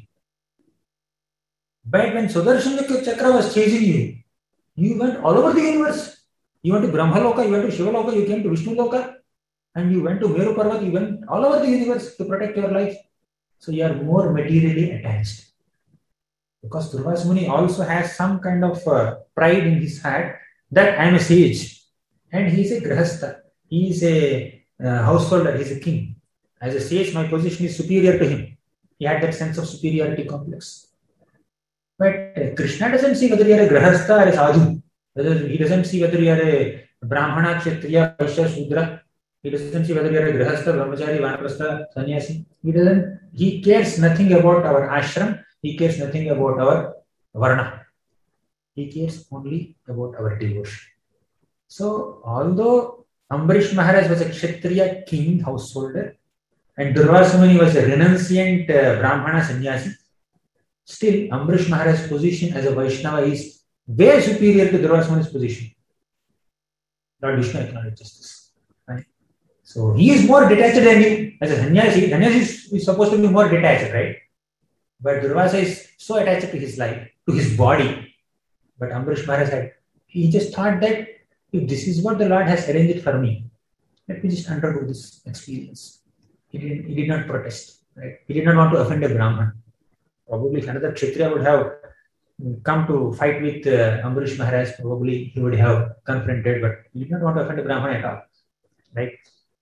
But when Sudarshan Chakra was chasing you, you went all over the universe. You went to Brahma Loka, you went to Shiva Loka, you came to Vishnu Loka, and you went to Meru Parvat, you went all over the universe to protect your life. So you are more materially attached. Because Durvasmuni also has some kind of uh, pride in his heart that I am a sage and he is a grahastha. He is a uh, householder, he is a king. As a sage, my position is superior to him. He had that sense of superiority complex. But uh, Krishna doesn't see whether you are a grahastha or a sadhu. Whether he doesn't see whether you are a brahmana, kshatriya, vaishya, shudra. He doesn't see whether you are a grihastha, brahmachari, vanaprastha, sannyasi. He doesn't. He cares nothing about our ashram. He cares nothing about our varna. He cares only about our devotion. So, although Ambarish Maharaj was a Kshatriya king householder and Durvasa Muni was a renunciant uh, Brahmana sannyasi, still Ambarish Maharaj's position as a Vaishnava is way superior to Durvasa Muni's position. Lord Vishnu acknowledges this. Right? So, he is more detached than him as a sannyasi. Sannyasi is, is supposed to be more detached, right? But Durvasa is so attached to his life, to his body. But Ambarish Maharaj had, he just thought that if this is what the Lord has arranged for me, let me just undergo this experience. He did, he did not protest. Right? He did not want to offend a Brahman. Probably if another Kshatriya would have come to fight with uh, Ambarish Maharaj, probably he would have confronted, but he did not want to offend a Brahman at all. Right?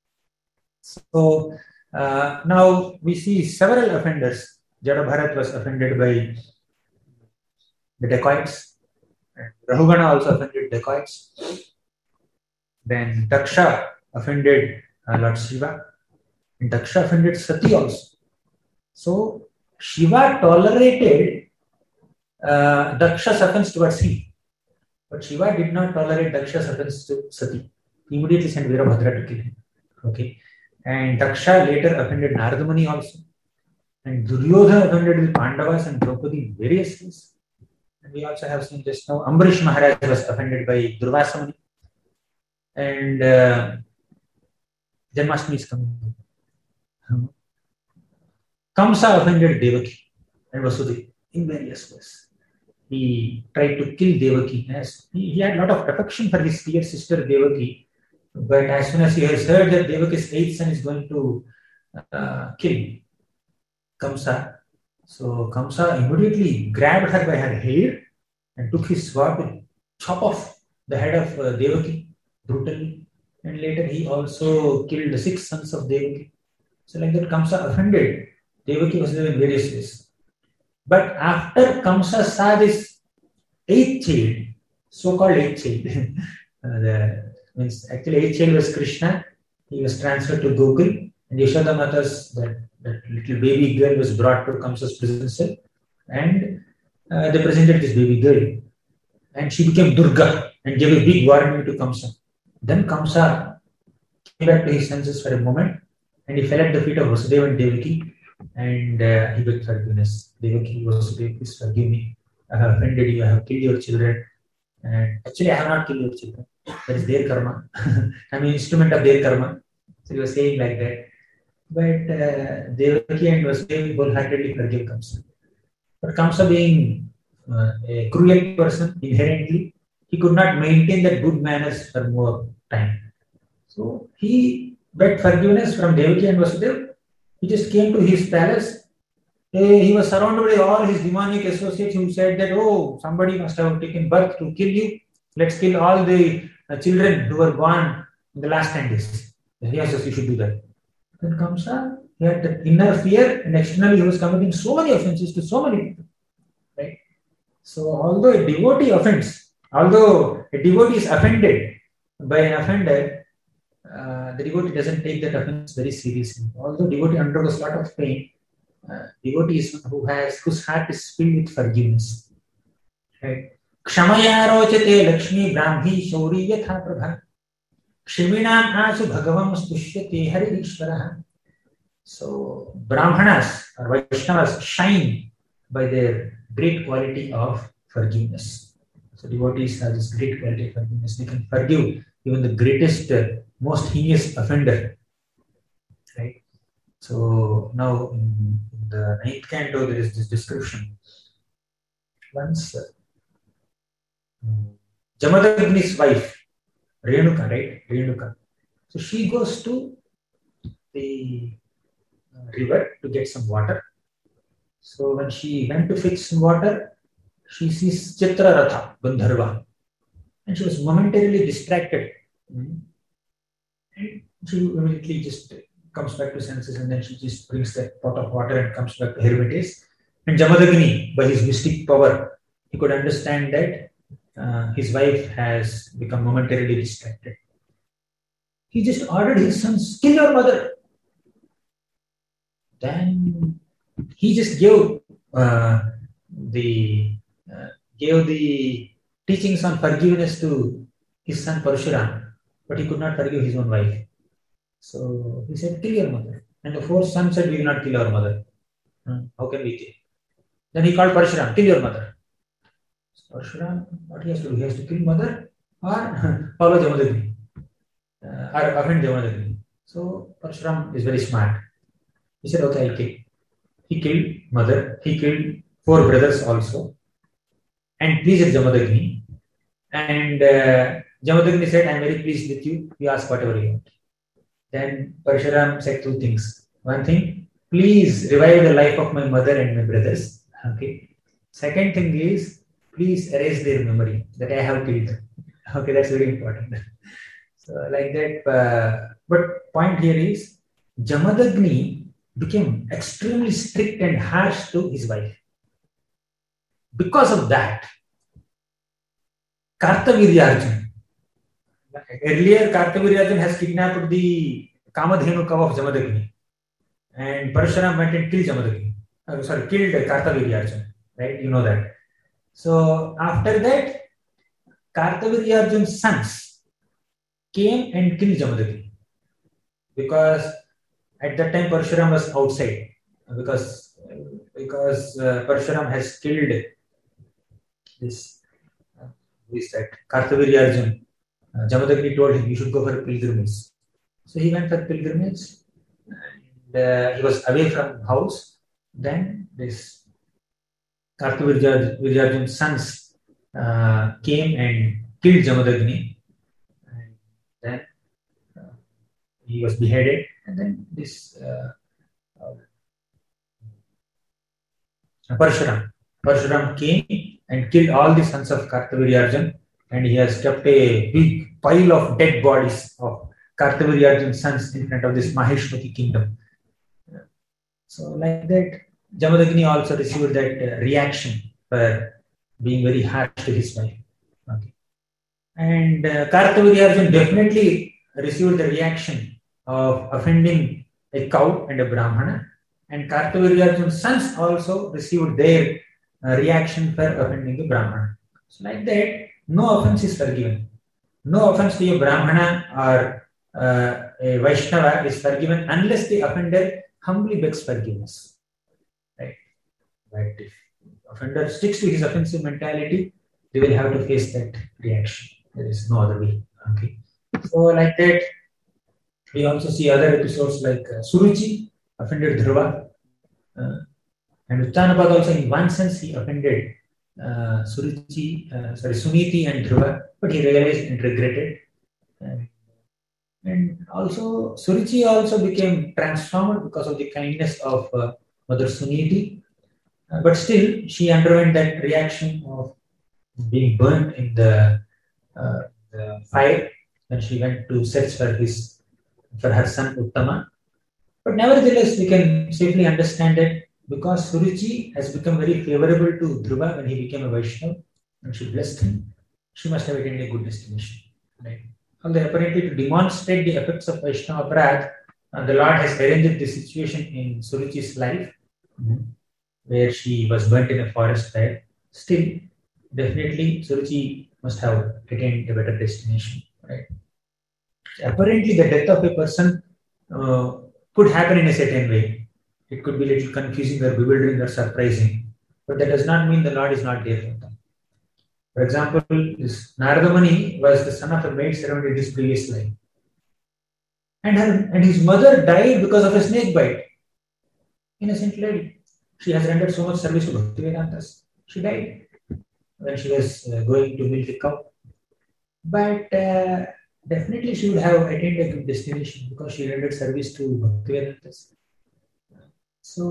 So uh, now we see several offenders. Jada Bharat was offended by the dacoits. Rahugana also offended dacoits. Then Daksha offended uh, Lord Shiva. And Daksha offended Sati also. So Shiva tolerated uh, Daksha's offense towards him. But Shiva did not tolerate Daksha's offense to Sati. He immediately sent Virabhadra to kill him. Okay. And Daksha later offended Narada Muni also. And Duryodhana offended the Pandavas and Draupadi in various ways. And we also have seen just now Ambarish Maharaj was offended by Durvasa Muni. And uh, Janmashtami is coming. Kamsa offended Devaki and Vasudeva in various ways. He tried to kill Devaki. As he, he had a lot of affection for his dear sister Devaki. But as soon as he has heard that Devaki's eighth son is going to uh, kill Kamsa, so Kamsa immediately grabbed her by her hair and took his sword to chop off the head of uh, Devaki brutally. And later he also killed the six sons of Devaki. So like that Kamsa offended Devaki was in various ways. But after Kamsa saw this eighth child, so-called eighth child, uh, the, means actually eighth child was Krishna. He was transferred to Gokul, and Yashoda Mata's that, that little baby girl was brought to Kamsa's prison cell, and uh, they presented this baby girl, and she became Durga and gave a big warning to Kamsa. Then Kamsa came back to his senses for a moment, and he fell at the feet of Vasudeva and Devaki, and uh, he begged forgiveness. Devaki, Vasudeva, please forgive me. I have offended you. I have killed your children. And actually, I have not killed your children. That is their karma. I am an instrument of their karma. So he was saying like that. But uh, Devaki and Vasudeva wholeheartedly forgive Kamsa. But Kamsa being uh, a cruel person inherently, he could not maintain that good manners for more time. So he begged forgiveness from Devaki and Vasudeva. He just came to his palace. He was surrounded by all his demonic associates who said that, oh, somebody must have taken birth to kill you. Let's kill all the uh, children who were born in the last ten days. Yes, yes, you should do that. Then Kamsa, he had the inner fear, and externally he was committing so many offenses to so many people. Right? So, although a devotee offends, although a devotee is offended by an offender, uh, the devotee doesn't take that offense very seriously. Although devotee undergoes a lot of pain, uh, devotee is one who has, whose heart is filled with forgiveness. Right? Kshamaya rochate Lakshmi Brahmi Shauri Yatha Prabha Kshiminam Asu Bhagavam Stushyate Hari Ishvaraha. So, Brahmanas or Vaishnavas shine by their great quality of forgiveness. So, devotees have this great quality of forgiveness. They can forgive even the greatest, uh, most heinous offender. Right? So, now in the ninth canto, there is this description. Once uh, Jamadagni's wife, Renuka, right? Renuka. So, she goes to the river to get some water. So, when she went to fetch some water, she sees Chitraratha, Gandharva, and she was momentarily distracted. And she immediately just comes back to senses, and then she just brings that pot of water and comes back to Hermitage. And Jamadagni, by his mystic power, he could understand that uh, his wife has become momentarily distracted. he just ordered his sons, kill your mother. Then he just gave uh, the uh, gave the teachings on forgiveness to his son Parshuram, but he could not forgive his own wife. So he said, kill your mother. And the fourth son said, we will not kill our mother. Hmm, how can we kill? Then he called Parshuram, kill your mother. So Parshuram, what he has to do? He has to kill mother or follow Jamadagni, uh, or offend Jamadagni. So Parshuram is very smart. He said, okay, I kill. He killed mother. He killed four brothers also. And pleased Jamadagni. And uh, Jamadagni said, I am very pleased with you. You ask whatever you want. Then Parshuram said two things. One thing, please revive the life of my mother and my brothers. Okay. Second thing is, please erase their memory that I have killed them. Okay, that's very important. So like that. Uh, but point here is, Jamadagni became extremely strict and harsh to his wife. Because of that, Kartavirya earlier, Kartavirya has kidnapped the Kamadhenu cow of Jamadagni, and Parshuram went and killed Jamadagni. Uh, sorry, killed Kartavirya, right? You know that. So after that, Kartavirya's sons came and killed Jamadagni, because at that time Parshuram was outside, because because uh, Parshuram has killed this. Uh, who is that? Kartavirya. Uh, Jamadagni told him, you should go for a pilgrimage. So he went for pilgrimage, and uh, he was away from house. Then this Kartavirya's sons uh, came and killed Jamadagni, and then uh, he was beheaded. And then this uh, uh, Parshuram, Parshuram came and killed all the sons of Kartavirya. And he has kept a big pile of dead bodies of Kartavirya's sons in front of this Maheshmati kingdom. So like that, Jamadagni also received that uh, reaction for being very harsh to his wife. Okay. And uh, Kartavirya definitely received the reaction of offending a cow and a Brahmana. And Kartavirya's sons also received their uh, reaction for offending a Brahmana. So like that, no offense is forgiven. No offense to a Brahmana or uh, a Vaishnava is forgiven unless the offender humbly begs forgiveness. Right? But if the offender sticks to his offensive mentality, they will have to face that reaction. There is no other way. Okay. So like that, we also see other episodes like uh, Suruchi offended Dhruva. Uh, and Uttanapad also, in one sense, he offended Uh, Suruchi, uh, sorry, Suniti and Dhruva, but he realized and regretted. And, and also, Suruchi also became transformed because of the kindness of uh, Mother Suniti. Uh, but still, she underwent that reaction of being burned in the, uh, the fire when she went to search for his, for her son Uttama. But nevertheless, we can safely understand it. Because Suruchi has become very favorable to Dhruva when he became a Vaishnava and she blessed him, she must have attained a good destination. Right? Although apparently to demonstrate the effects of Vaishnava Aparadh, uh, the Lord has arranged the situation in Suruchi's life, mm-hmm. where she was burnt in a forest fire. Still, definitely Suruchi must have attained a better destination. Right? Apparently the death of a person uh, could happen in a certain way. It could be a little confusing or bewildering or surprising, but that does not mean the Lord is not there for them. For example, this Narada Muni was the son of a maid servant in his previous life. And, her, and his mother died because of a snake bite. Innocent lady. She has rendered so much service to Bhaktivedantas. She died when she was uh, going to milk the cow. But uh, definitely she would have attained a good destination because she rendered service to Bhaktivedantas. So,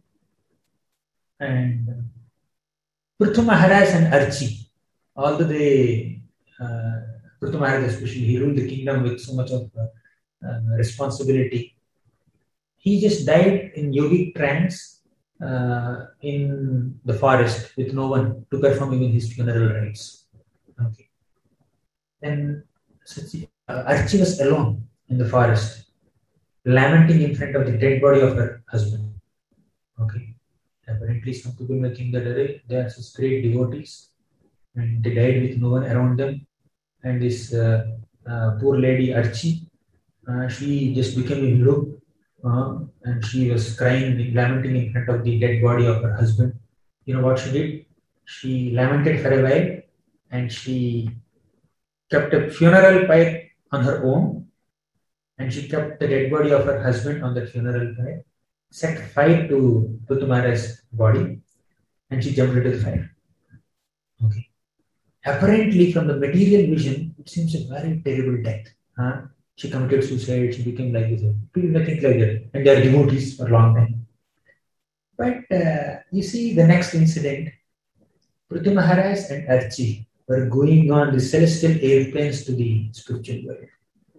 and uh, Prithu Maharaj and Archi, although they, uh, Prithu Maharaj especially, he ruled the kingdom with so much of uh, uh, responsibility. He just died in yogic trance uh, in the forest with no one to perform even his funeral rites. Okay. Then uh, Archi was alone. in the forest, lamenting in front of the dead body of her husband. Okay. Apparently, some people may think that they are such great devotees and they died with no one around them. And this uh, uh, poor lady, Archie, uh, she just became a widow uh, and she was crying, lamenting in front of the dead body of her husband. You know what she did? She lamented for a while and she kept a funeral pyre on her own, and she kept the dead body of her husband on the funeral pyre, set fire to Prithu body, and she jumped into the fire. Okay. Apparently, from the material vision, it seems a very terrible death. Huh? She committed suicide, she became like this. People may think like that, and they are devotees for a long time. But uh, you see, the next incident, Prithu Maharaj and Archie were going on the celestial airplanes to the spiritual world.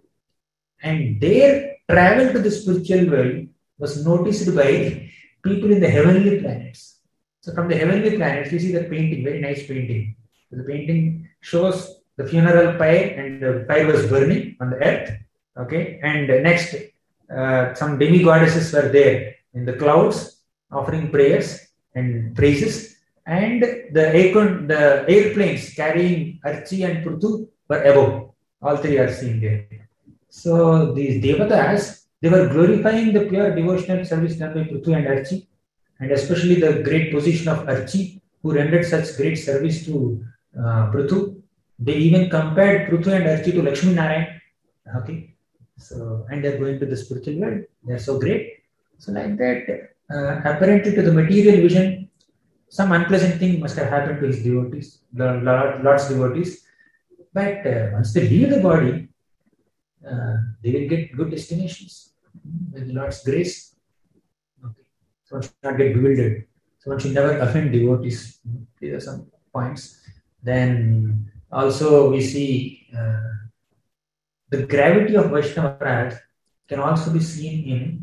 And their travel to the spiritual world was noticed by people in the heavenly planets. So from the heavenly planets, you see the painting, very nice painting. The painting shows the funeral pyre and the fire was burning on the earth. Okay, and next, uh, some demigoddesses were there in the clouds offering prayers and praises. And the, aircon, the airplanes carrying Archie and Prithu were above. All three are seen there. So these devatas, they were glorifying the pure devotional service done by Prithu and Archie, and especially the great position of Archie, who rendered such great service to uh, Prithu. They even compared Prithu and Archie to Lakshmi Narayan. Okay, so and they're going to the spiritual world. They're so great. So like that, uh, apparently to the material vision, some unpleasant thing must have happened to his devotees, Lord's devotees. But uh, once they leave the body, uh, they will get good destinations with the Lord's grace. Okay. So one should not get bewildered. So one should never offend devotees. These are some points. Then also we see uh, the gravity of Vaishnava prayers can also be seen in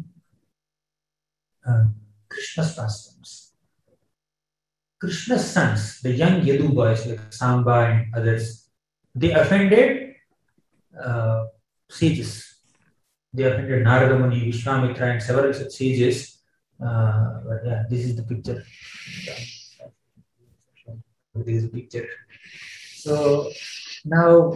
uh, Krishna's pastimes. Krishna's sons, the young Yadu boys like Samba and others, they offended uh, sages. They offended Narada Muni, Vishwamitra, and several such sages. Uh, but yeah, this is the picture. This is the picture. So now,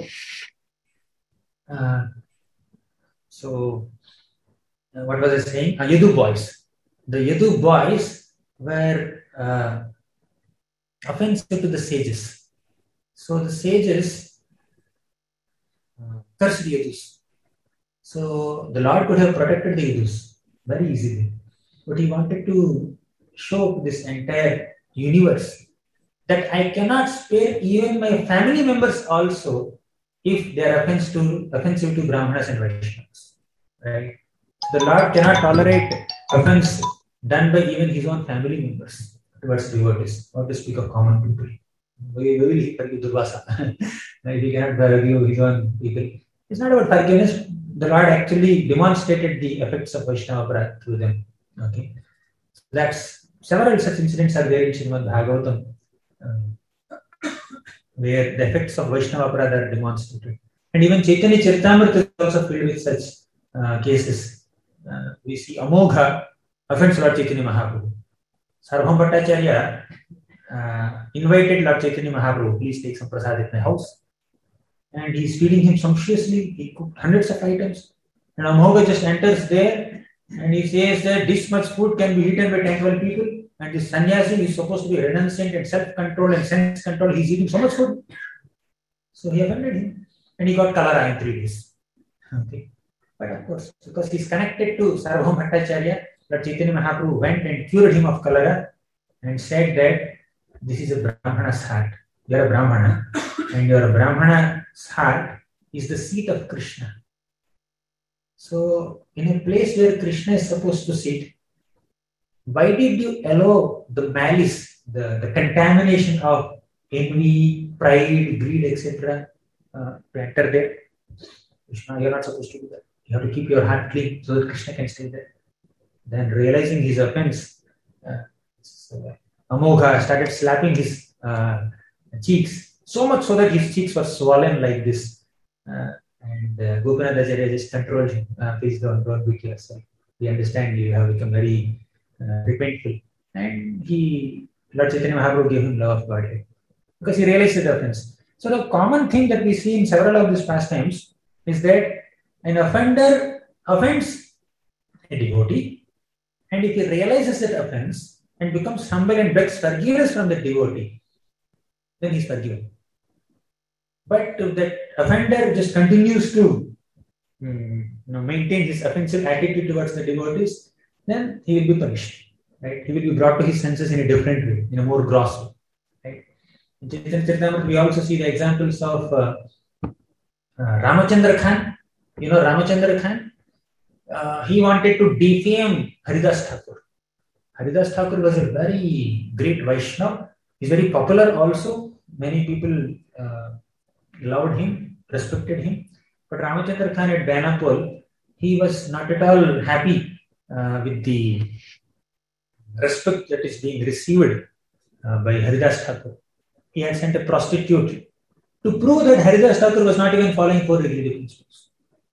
uh, so uh, what was I saying? Uh, Yadu boys. The Yadu boys were uh, offensive to the sages. So the sages uh, cursed the Yadus. So the Lord could have protected the Yadus very easily. But he wanted to show this entire universe that I cannot spare even my family members also if they are offensive to, offensive to Brahmanas and Vaishnavas. Right? The Lord cannot tolerate offense done by even his own family members towards devotees, not to speak of common people. We will forgive Durvasa. He cannot forgive his own people. It's not about forgiveness. The Lord actually demonstrated the effects of Vaishnava through them. Okay, so that's several such incidents are there in Srimad Bhagavatam, uh, where the effects of Vaishnava are demonstrated. And even Chaitanya Charitamrita is also filled with such uh, cases. Uh, we see Amogha offends Lord Chaitanya Mahaprabhu. Sarvabhauma Bhattacharya uh, invited Lord Chaitanya Mahaprabhu, please take some prasad at my house. And he's feeding him sumptuously. He cooked hundreds of items. And Amogha just enters there and he says that this much food can be eaten by ten to twelve people. And this sannyasi is supposed to be renunciant and self-control and sense control. He's eating so much food. So he offended him. And he got cholera in three days. Okay. But of course, because he's connected to Sarvabhauma Bhattacharya, Lord Chaitanya Mahaprabhu went and cured him of cholera and said that this is a Brahmana's heart. You are a Brahmana, and your Brahmana's heart is the seat of Krishna. So, in a place where Krishna is supposed to sit, why did you allow the malice, the, the contamination of envy, pride, greed, et cetera uh, to enter there? Krishna, you are not supposed to do that. You have to keep your heart clean so that Krishna can stay there. Then, realizing his offense, uh, so Amogha started slapping his uh, cheeks, so much so that his cheeks were swollen like this. Uh, And uh, Gopinathacharya just controlled him. Uh, Please don't, don't beat yourself. We understand you have become very uh, repentful. And he, Lord Chaitanya Mahaprabhu gave him love of Godhead because he realized the offense. So the common thing that we see in several of these pastimes is that an offender offends a devotee, and if he realizes that offense and becomes humble and begs forgiveness from the devotee, then he is forgiven. But if that offender just continues to um, you know, maintain his offensive attitude towards the devotees, then he will be punished. Right? He will be brought to his senses in a different way, in a more gross way. Right? In Chaitanya Charitamrita, we also see the examples of uh, uh, Ramachandra Khan. You know Ramachandra Khan? Uh, he wanted to defame Haridas Thakur. Haridas Thakur was a very great Vaishnava. He's very popular also. Many people uh, loved him, respected him. But Ramachandra Khan at Banapol, he was not at all happy uh, with the respect that is being received uh, by Haridas Thakur. He had sent a prostitute to prove that Haridas Thakur was not even following four religious principles.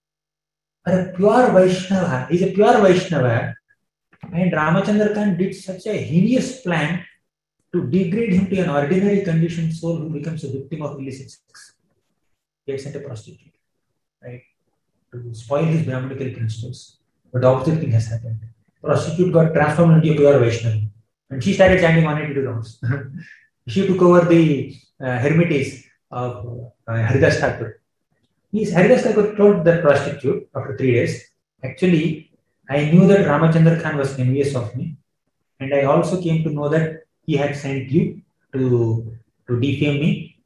A pure Vaishnava, he's a pure Vaishnava, and Ramachandra Khan did such a hideous plan to degrade him to an ordinary conditioned soul who becomes a victim of illicit sex. He had sent a prostitute, right, to spoil his Brahmanical principles. But the opposite thing has happened. Prostitute got transformed into a pure Vaishnava, and she started chanting one eighty-two rounds. She took over the uh, hermitage of uh, Haridas Thakur. He's, Haridas Thakur told that prostitute after three days, actually, I knew that Ramachandra Khan was envious of me, and I also came to know that he had sent you to, to defame me.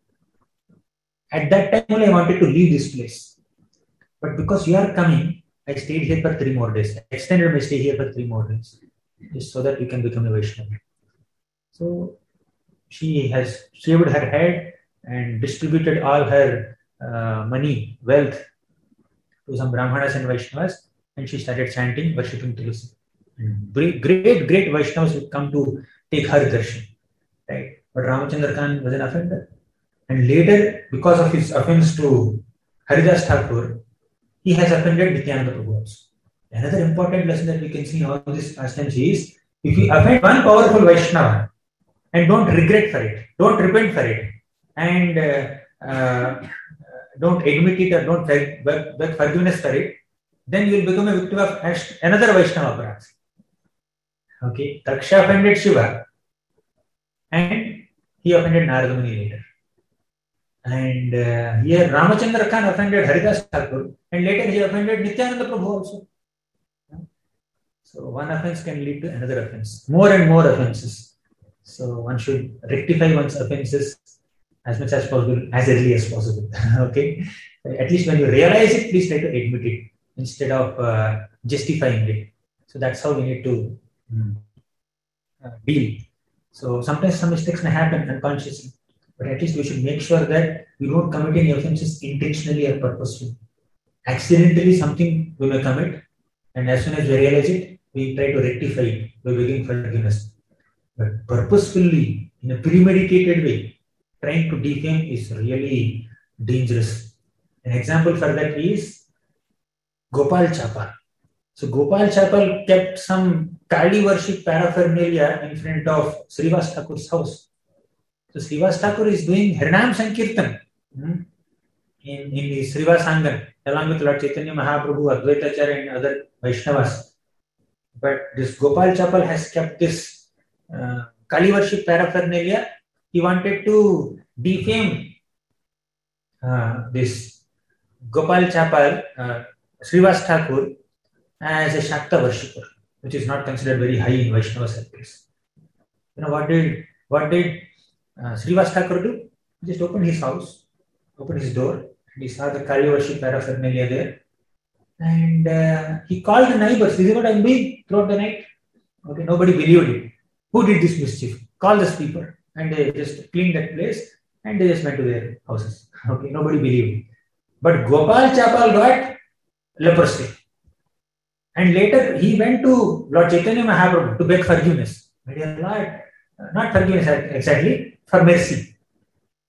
At that time, only I wanted to leave this place. But because you are coming, I stayed here for three more days. I extended my stay here for three more days, just so that you can become a Vaishnava. So she has shaved her head and distributed all her uh, money, wealth to some Brahmanas and Vaishnavas, and she started chanting, worshipping Tulsi. Great, great, great Vaishnavas would come to take her darshan. Right? But Ramachandra Khan was an offender. And later, because of his offense to Haridas Thakur, he has offended Nityananda Prabhu also. Another important lesson that we can see in all these pastimes is, if you offend one powerful Vaishnava and don't regret for it, don't repent for it, and uh, uh, don't admit it or don't beg, beg, beg forgiveness for it, then you will become a victim of another Vaishnava perhaps. Okay, Taksha offended Shiva, and he offended Narada Muni later. And uh, here Ramachandra Khan offended Haridas Thakur, and later he offended Nityananda Prabhu also. So one offense can lead to another offense, more and more offenses. So one should rectify one's offenses as much as possible, as early as possible. Okay, at least when you realize it, please try to admit it instead of uh, justifying it. So that's how we need to um, uh, deal. So sometimes some mistakes may happen unconsciously, but at least we should make sure that we don't commit any offenses intentionally or purposefully. Accidentally, something we may commit, and as soon as we realize it, we try to rectify it by begging forgiveness. But purposefully, in a premeditated way, trying to defame is really dangerous. An example for that is Gopal Chapal. So Gopal Chapal kept some Kali worship paraphernalia in front of Srivas Thakur's house. So Srivas Thakur is doing Harinam Sankirtan hmm, in, in the Srivas Angan, along with Lord Chaitanya Mahaprabhu, Advaitacharya and other Vaishnavas. But this Gopal Chapal has kept this uh, Kali worship paraphernalia. He wanted to defame uh, this Gopal Chapal, uh, Srivas Thakur, as a Shakta worshipper, which is not considered very high in Vaishnava circles. You know what did what did uh, Srivas Thakur do? He just opened his house, opened his door, and he saw the Kali worship paraphernalia there. And uh, he called the neighbors. This is what I'm doing throughout the night. Okay, nobody believed it. Who did this mischief? Call the sweeper. And they just cleaned that place and they just went to their houses. Okay, nobody believed it. But Gopal Chapal got leprosy. And later he went to Lord Chaitanya Mahaprabhu to beg forgiveness. My dear Lord, not forgiveness exactly, for mercy.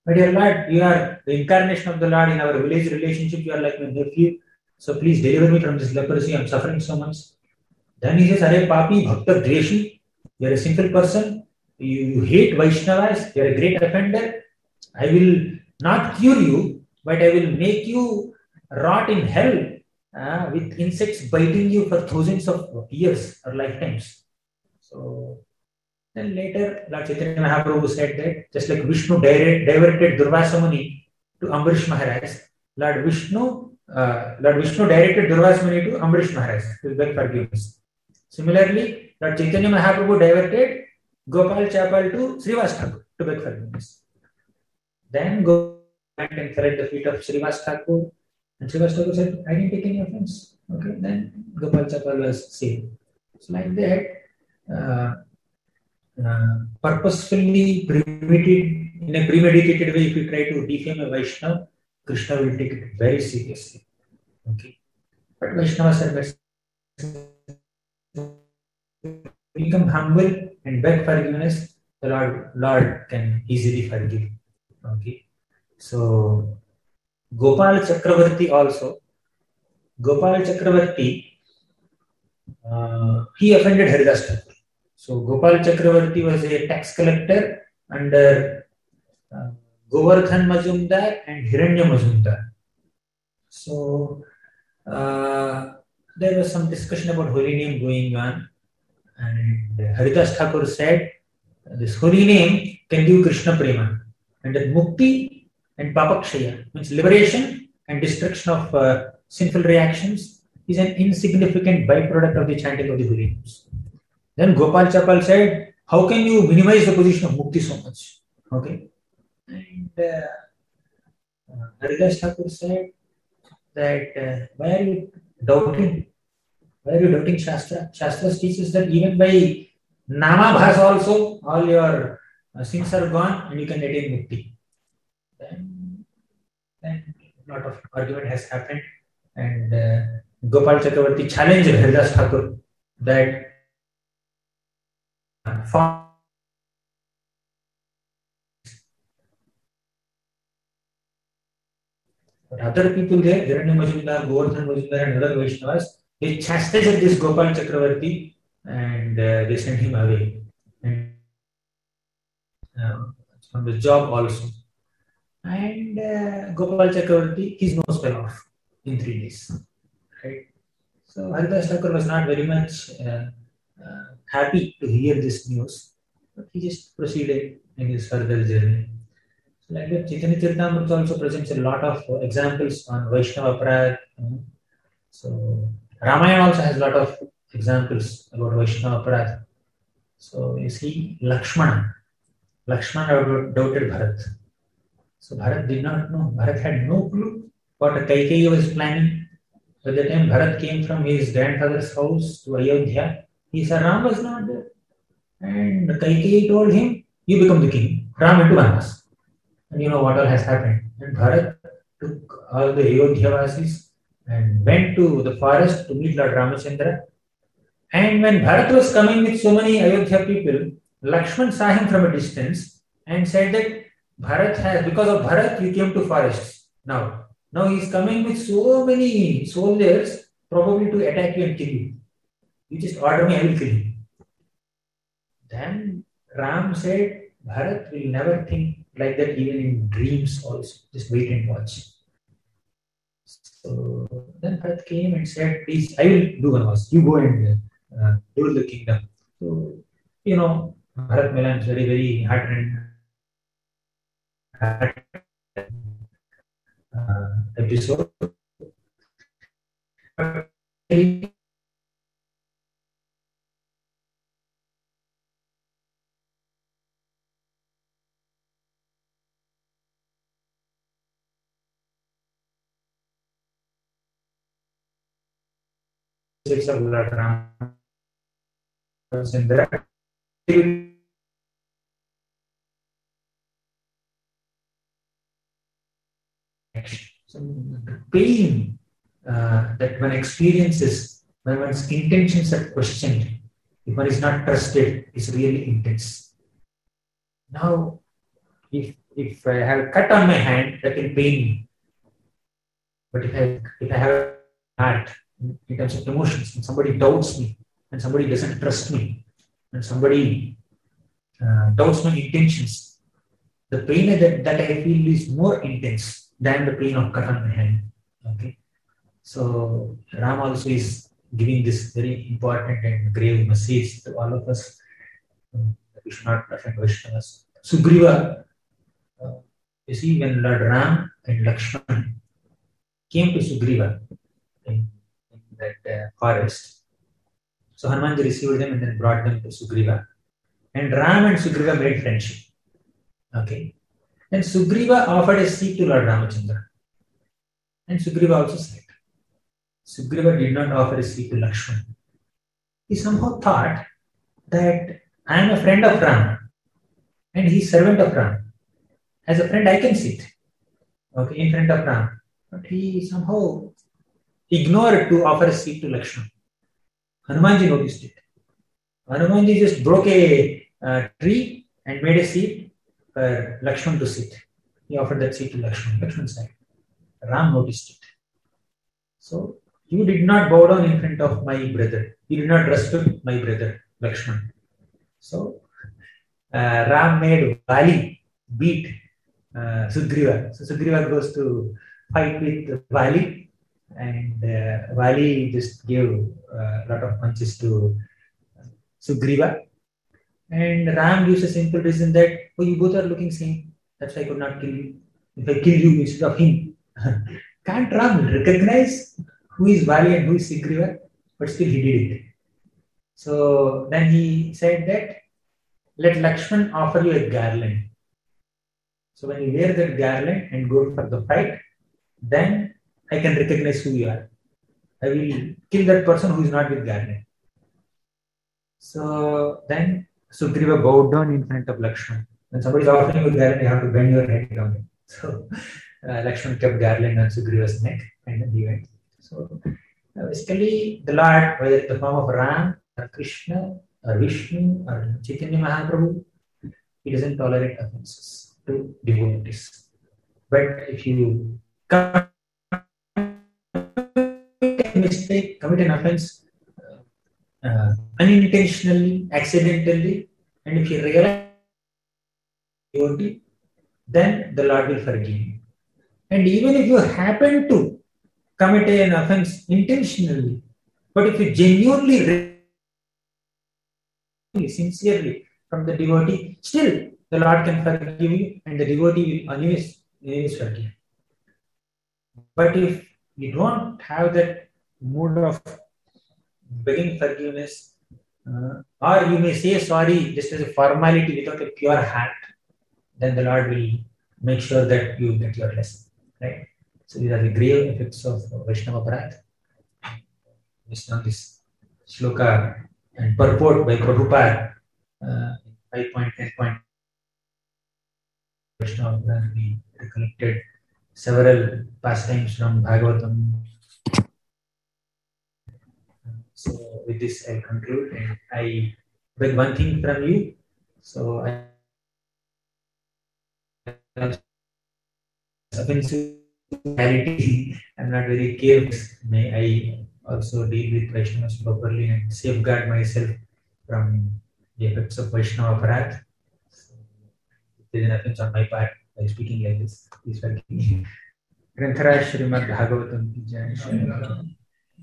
My dear Lord, you are the incarnation of the Lord in our village relationship. You are like my nephew. So please deliver me from this leprosy. I am suffering so much. Then he says, Are Papi, Bhakta Dveshi. You are a sinful person. You, you hate Vaishnavas. You are a great offender. I will not cure you, but I will make you rot in hell uh, with insects biting you for thousands of years or lifetimes. So then later, Lord Chaitanya Mahaprabhu said that just like Vishnu diverted Durvasa Muni to Ambarish Maharaj, Lord Vishnu, uh, Lord Vishnu directed Durvasa Muni to Ambarish Maharaj to beg forgiveness. Similarly, Lord Chaitanya Mahaprabhu diverted Gopal Chapal to Srivas Thakur to beg forgiveness. Then go went and fell at the feet of Srivas Thakur, and Srivas Thakur said, I didn't take any offense. Okay, then Gopal Chapal was saved. So like that, uh, uh, purposefully premeditated, in a premeditated way, if you try to defame a Vaishnava, Krishna will take it very seriously. Okay, but Vaishnavas are best. Become humble and beg forgiveness, the Lord, Lord can easily forgive. Okay, so Gopal Chakravarti also, Gopal Chakravarti, uh, he offended Haridas Thakur. So Gopal Chakravarti was a tax collector under uh, Govardhan Majumdar and Hiranya Majumdar. So uh, there was some discussion about holy name going on, and Haridas Thakur said, this holy name can give Krishna Prema, and that Mukti and Papakshaya, means liberation and destruction of uh, sinful reactions, is an insignificant byproduct of the chanting of the holy names. Then Gopal Chapal said, how can you minimize the position of Mukti so much? Okay. And uh, uh, Haridas Thakur said that uh, why are you doubting? Why are you doubting Shastra? Shastra teaches that even by Nama Bhas also, all your uh, sins are gone and you can attain Mukti. Then, then a lot of argument has happened, and uh, Gopal Chakravarti challenged Haridas Thakur that uh, but other people there, Hiranya Majumdar, Govardhan Majumdar and other Vaishnavas, they chastised this Gopal Chakravarti and uh, they sent him away, and uh, from the job also. And uh, Gopal Chakravarti, his nose fell off in three days. Right? So Haridas Thakur was not very much uh, uh, happy to hear this news, but he just proceeded in his further journey. So like that, Chaitanya Charitamrita also presents a lot of uh, examples on Vaishnava Aparadh. You know? So Ramayana also has a lot of examples about Vaishnava Aparadh. So you see Lakshmana. Lakshmana doubted Bharat. So Bharat did not know. Bharat had no clue what Kaikeyi was planning. By the time Bharat came from his grandfather's house to Ayodhya, he said Ram was not there. And Kaikeyi told him, you become the king. Ram went to Vanas. And you know what all has happened. And Bharat took all the Ayodhya Vasis and went to the forest to meet Lord Ramachandra. And when Bharat was coming with so many Ayodhya people, Lakshman saw him from a distance and said that Bharat has, because of Bharat, you came to forests. Now, now he is coming with so many soldiers, probably to attack you and kill you. You just order me, I will kill you. Then Ram said, Bharat will never think like that even in dreams also. Just wait and watch. So then Bharat came and said, please, I will do one was. You go and uh, rule the kingdom. So, you know, Bharat Milan is very, very heart-rending uh, episode. Of Lord Ramachandra. So the pain uh, that one experiences when one's intentions are questioned, if one is not trusted, is really intense. Now, if if I have a cut on my hand, that will pain me. But if I, if I have heart, in terms of emotions, when somebody doubts me, when somebody doesn't trust me, when somebody uh, doubts my intentions, the pain that, that I feel is more intense than the pain of cut on my hand. Okay. So Ram also is giving this very important and grave message to all of us. Um, we should not offend Vaishnavas. Sugriva, uh, you see, when Lord Ram and Lakshman came to Sugriva in, in that uh, forest, so Hanumanji received them and then brought them to Sugriva. And Ram and Sugriva made friendship. Okay. And Sugriva offered a seat to Lord Ramachandra. And Sugriva also said. Sugriva did not offer a seat to Lakshman. He somehow thought that I am a friend of Ram and he is servant of Ram. As a friend, I can sit, okay, in front of Ram. But he somehow ignored to offer a seat to Lakshman. Hanumanji noticed it. Hanumanji just broke a uh, tree and made a seat for Lakshman to sit. He offered that seat to Lakshman. Lakshman said, Ram noticed it. So, you did not bow down in front of my brother. You did not respect my brother, Lakshman. So, uh, Ram made Vali beat uh, Sugriva. So, Sugriva goes to fight with Vali, and uh, Vali just gave a lot of punches to Sugriva. And Ram gives a simple reason that, oh, you both are looking same. That's why I could not kill you. If I kill you instead of him. Can't Ram recognize who is Vali and who is Sugriva? But still he did it. So then he said that, let Lakshman offer you a garland. So when you wear that garland and go for the fight, then I can recognize who you are. I will kill that person who is not with garland. So then Sugriva bowed down in front of Lakshman. When somebody is offering you a garland, you have to bend your head down. So uh, Lakshman kept garland on Sugriva's neck and then he went. So uh, basically the Lord, whether in the form of Ram or Krishna or Vishnu or Chaitanya Mahaprabhu, he doesn't tolerate offenses to devotees. But if you commit a mistake, commit an offense uh, uh, unintentionally, accidentally, and if you realize devotee, then the Lord will forgive you. And even if you happen to commit an offense intentionally, but if you genuinely, sincerely from the devotee, still the Lord can forgive you and the devotee will anyways, anyways forgive. But if you don't have that mood of begging forgiveness, uh, or you may say sorry just as a formality without a pure heart, then the Lord will make sure that you get your lesson. Right? So these are the grave effects of Vaishnava Aparadha. Based on this shloka and purport by Prabhupada, uh, five point ten point Vaishnava Aparadha, we recollected several pastimes from Bhagavatam. So with this I'll conclude, and I beg one thing from you. So I offensive clarity. I'm not very careless. May I also deal with Vaishnavas properly and safeguard myself from the effects of Vaishnava Aparadha. So, if there is an offense on my part by speaking like this, please forgive me. Granthara Srimad Bhagavatam.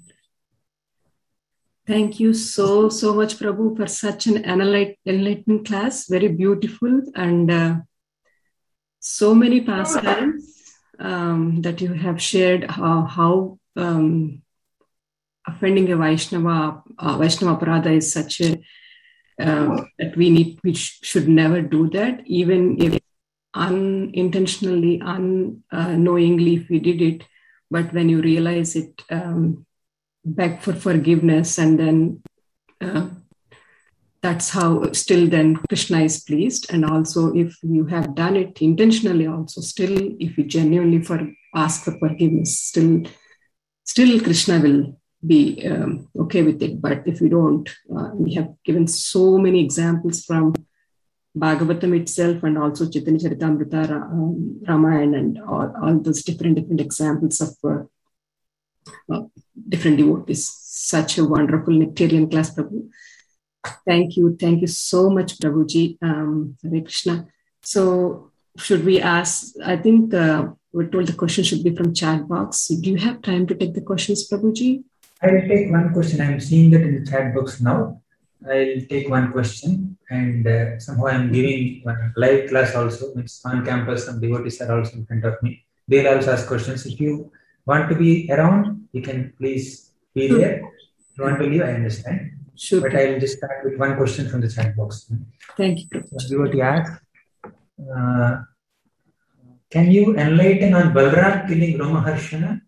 Thank you so, so much, Prabhu, for such an enlightening class. Very beautiful and uh, so many pastimes um, that you have shared, uh, how um, offending a Vaishnava, uh, Vaishnava Aparadha is such a, uh, that we need, we sh- should never do that, even if unintentionally, unknowingly, if we did it. But when you realize it, um, beg for forgiveness, and then uh, that's how still then Krishna is pleased. And also if you have done it intentionally also, still if you genuinely for ask for forgiveness, still still Krishna will be um, okay with it. But if you don't, uh, we have given so many examples from Bhagavatam itself and also Chaitanya Charitamrita, um, Ramayana, and all, all those different different examples of uh, uh, different devotees. Such a wonderful nectarian class, Prabhu. Thank you. Thank you so much, Prabhuji. Um, Hare Krishna. So should we ask, I think uh, we're told the question should be from chat box. Do you have time to take the questions, Prabhuji? I will take one question. I'm seeing that in the chat box now. I'll take one question, and uh, somehow I'm giving one live class also. It's on campus, some devotees are also in front of me. They'll also ask questions. If you want to be around, you can please be there. If you want to leave, I understand. Sure. But I will just start with one question from the chat box. Thank you, Prabhuji. Devotee asks, uh, can you enlighten on Balram killing Romaharshana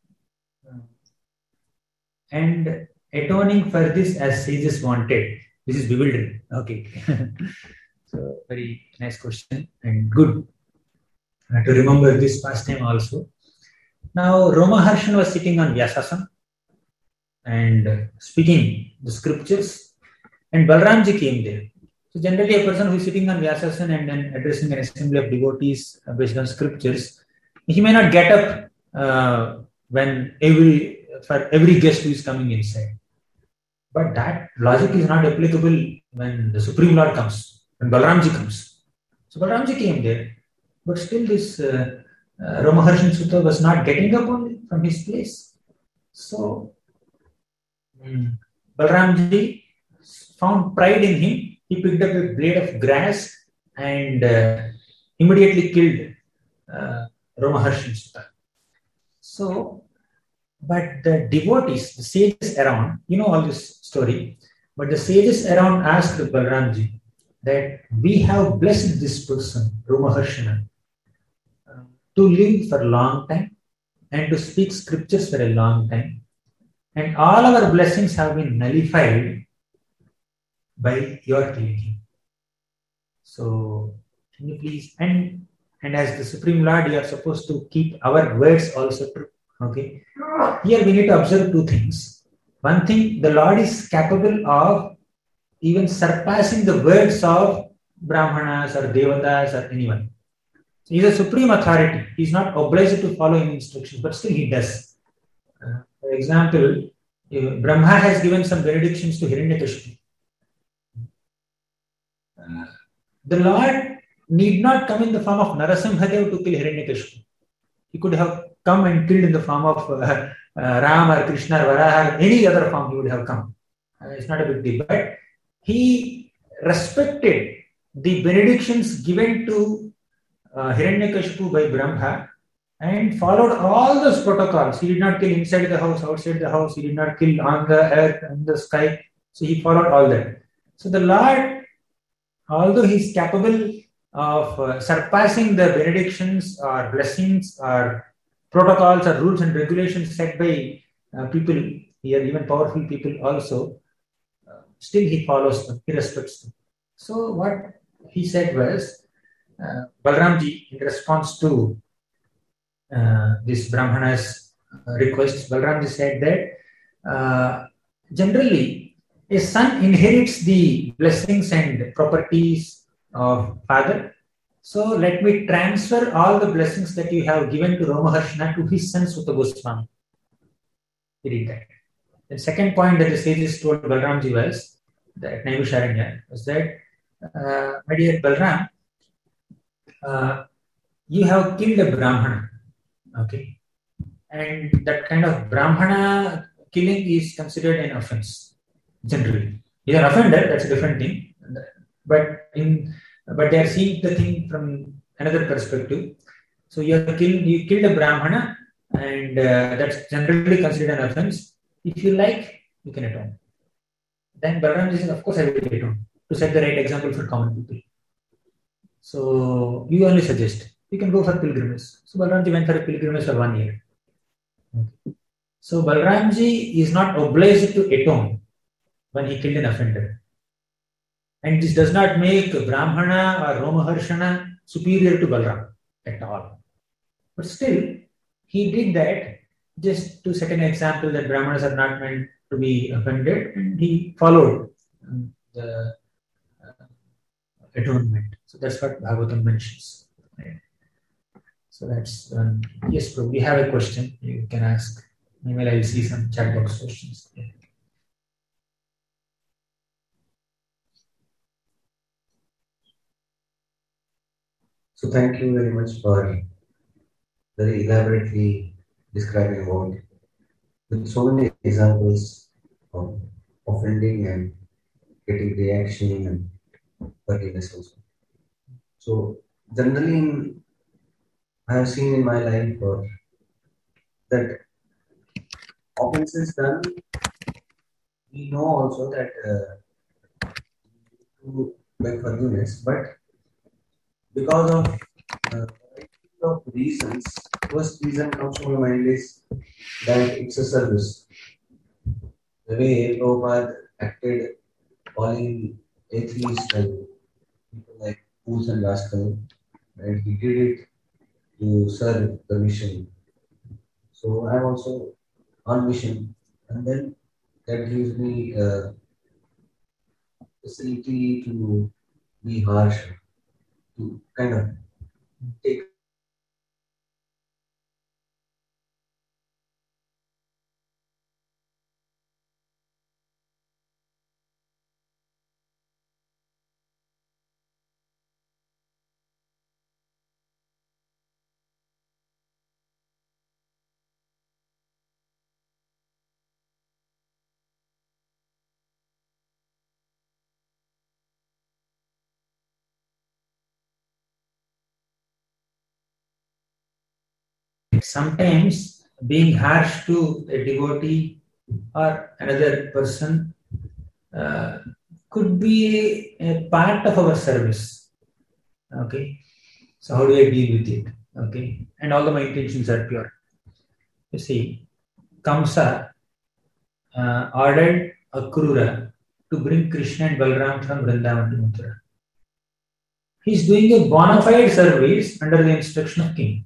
and atoning for this as sages wanted? This is bewildering. Okay. So, very nice question and good uh, to remember this past time also. Now, Romaharshan was sitting on Vyasasana and uh, speaking the scriptures, and Balramji came there. So, generally, a person who is sitting on Vyasasana and then addressing an assembly of devotees uh, based on scriptures, he may not get up uh, when every for every guest who is coming inside. But that logic is not applicable when the Supreme Lord comes, when Balramji comes. So Balramji came there, but still this uh, uh, Romaharshan Sutta was not getting up on, from his place. So um, Balramji found pride in him. He picked up a blade of grass and uh, immediately killed uh, Romaharshan Sutta. So But the devotees, the sages around, you know all this story, but the sages around asked Balramji that we have blessed this person, Romaharshana, uh, to live for a long time and to speak scriptures for a long time. And all our blessings have been nullified by your killing him. So, can you please, and, and as the Supreme Lord, you are supposed to keep our words also true. Okay. Here we need to observe two things. One thing, the Lord is capable of even surpassing the words of Brahmanas or Devatas or anyone. So he is a supreme authority. He is not obliged to follow any instructions, but still he does. Uh, for example, uh, Brahma has given some benedictions to Hiranyakashipu. Uh, the Lord need not come in the form of Narasimhadev to kill Hiranyakashipu. He could have come and killed in the form of uh, uh, Ram or Krishna or Varaha, any other form he would have come. Uh, it's not a big deal. But he respected the benedictions given to uh, Hiranyakashipu by Brahma and followed all those protocols. He did not kill inside the house, outside the house. He did not kill on the earth, on the sky. So he followed all that. So the Lord, although he is capable of uh, surpassing the benedictions or blessings or protocols or rules and regulations set by uh, people here, even powerful people also, uh, still he follows them, he respects them. So what he said was, uh, Balramji, in response to uh, this Brahmana's uh, request, Balramji said that uh, generally a son inherits the blessings and properties of father. So let me transfer all the blessings that you have given to Romaharshana to his son Sutta Goswami. He did that. The second point that the sages told Balramji was that Naimisharanya was that, uh, my dear Balram, uh, you have killed a Brahmana, okay, and that kind of Brahmana killing is considered an offense generally. He's an offender, that's a different thing, but in But they are seeing the thing from another perspective. So you have killed, you killed a Brahmana, and uh, that's generally considered an offense. If you like, you can atone. Then Balramji says, of course I will atone, to set the right example for common people. So you only suggest, you can go for pilgrimage. So Balramji went for a pilgrimage for one year. Okay. So Balramji is not obliged to atone when he killed an offender. And this does not make Brahmana or Romaharshana superior to Balram at all. But still, he did that just to set an example that Brahmanas are not meant to be offended, and he followed the uh, atonement. So that's what Bhagavatam mentions. Right? So that's, um, yes, Prabhu, we have a question you can ask. Maybe I will see some chat box questions. Yeah. So thank you very much for very elaborately describing about with so many examples of offending and getting reaction and forgiveness also. So generally, in, I have seen in my life or that offenses done, we know also that uh, to beg forgiveness, but because of uh, of reasons, first reason comes to my mind is that it's a service. The way Prabhupada acted, calling atheists like people like fools and rascals, and he did it to serve the mission. So I'm also on mission, and then that gives me a facility to be harsh, to kind of take. Sometimes being harsh to a devotee or another person uh, could be a, a part of our service. Okay, so how do I deal with it? Okay, and although my intentions are pure, you see, Kamsa uh, ordered Akrura to bring Krishna and Balram from Vrindavan to Mathura. He is doing a bona fide service under the instruction of king.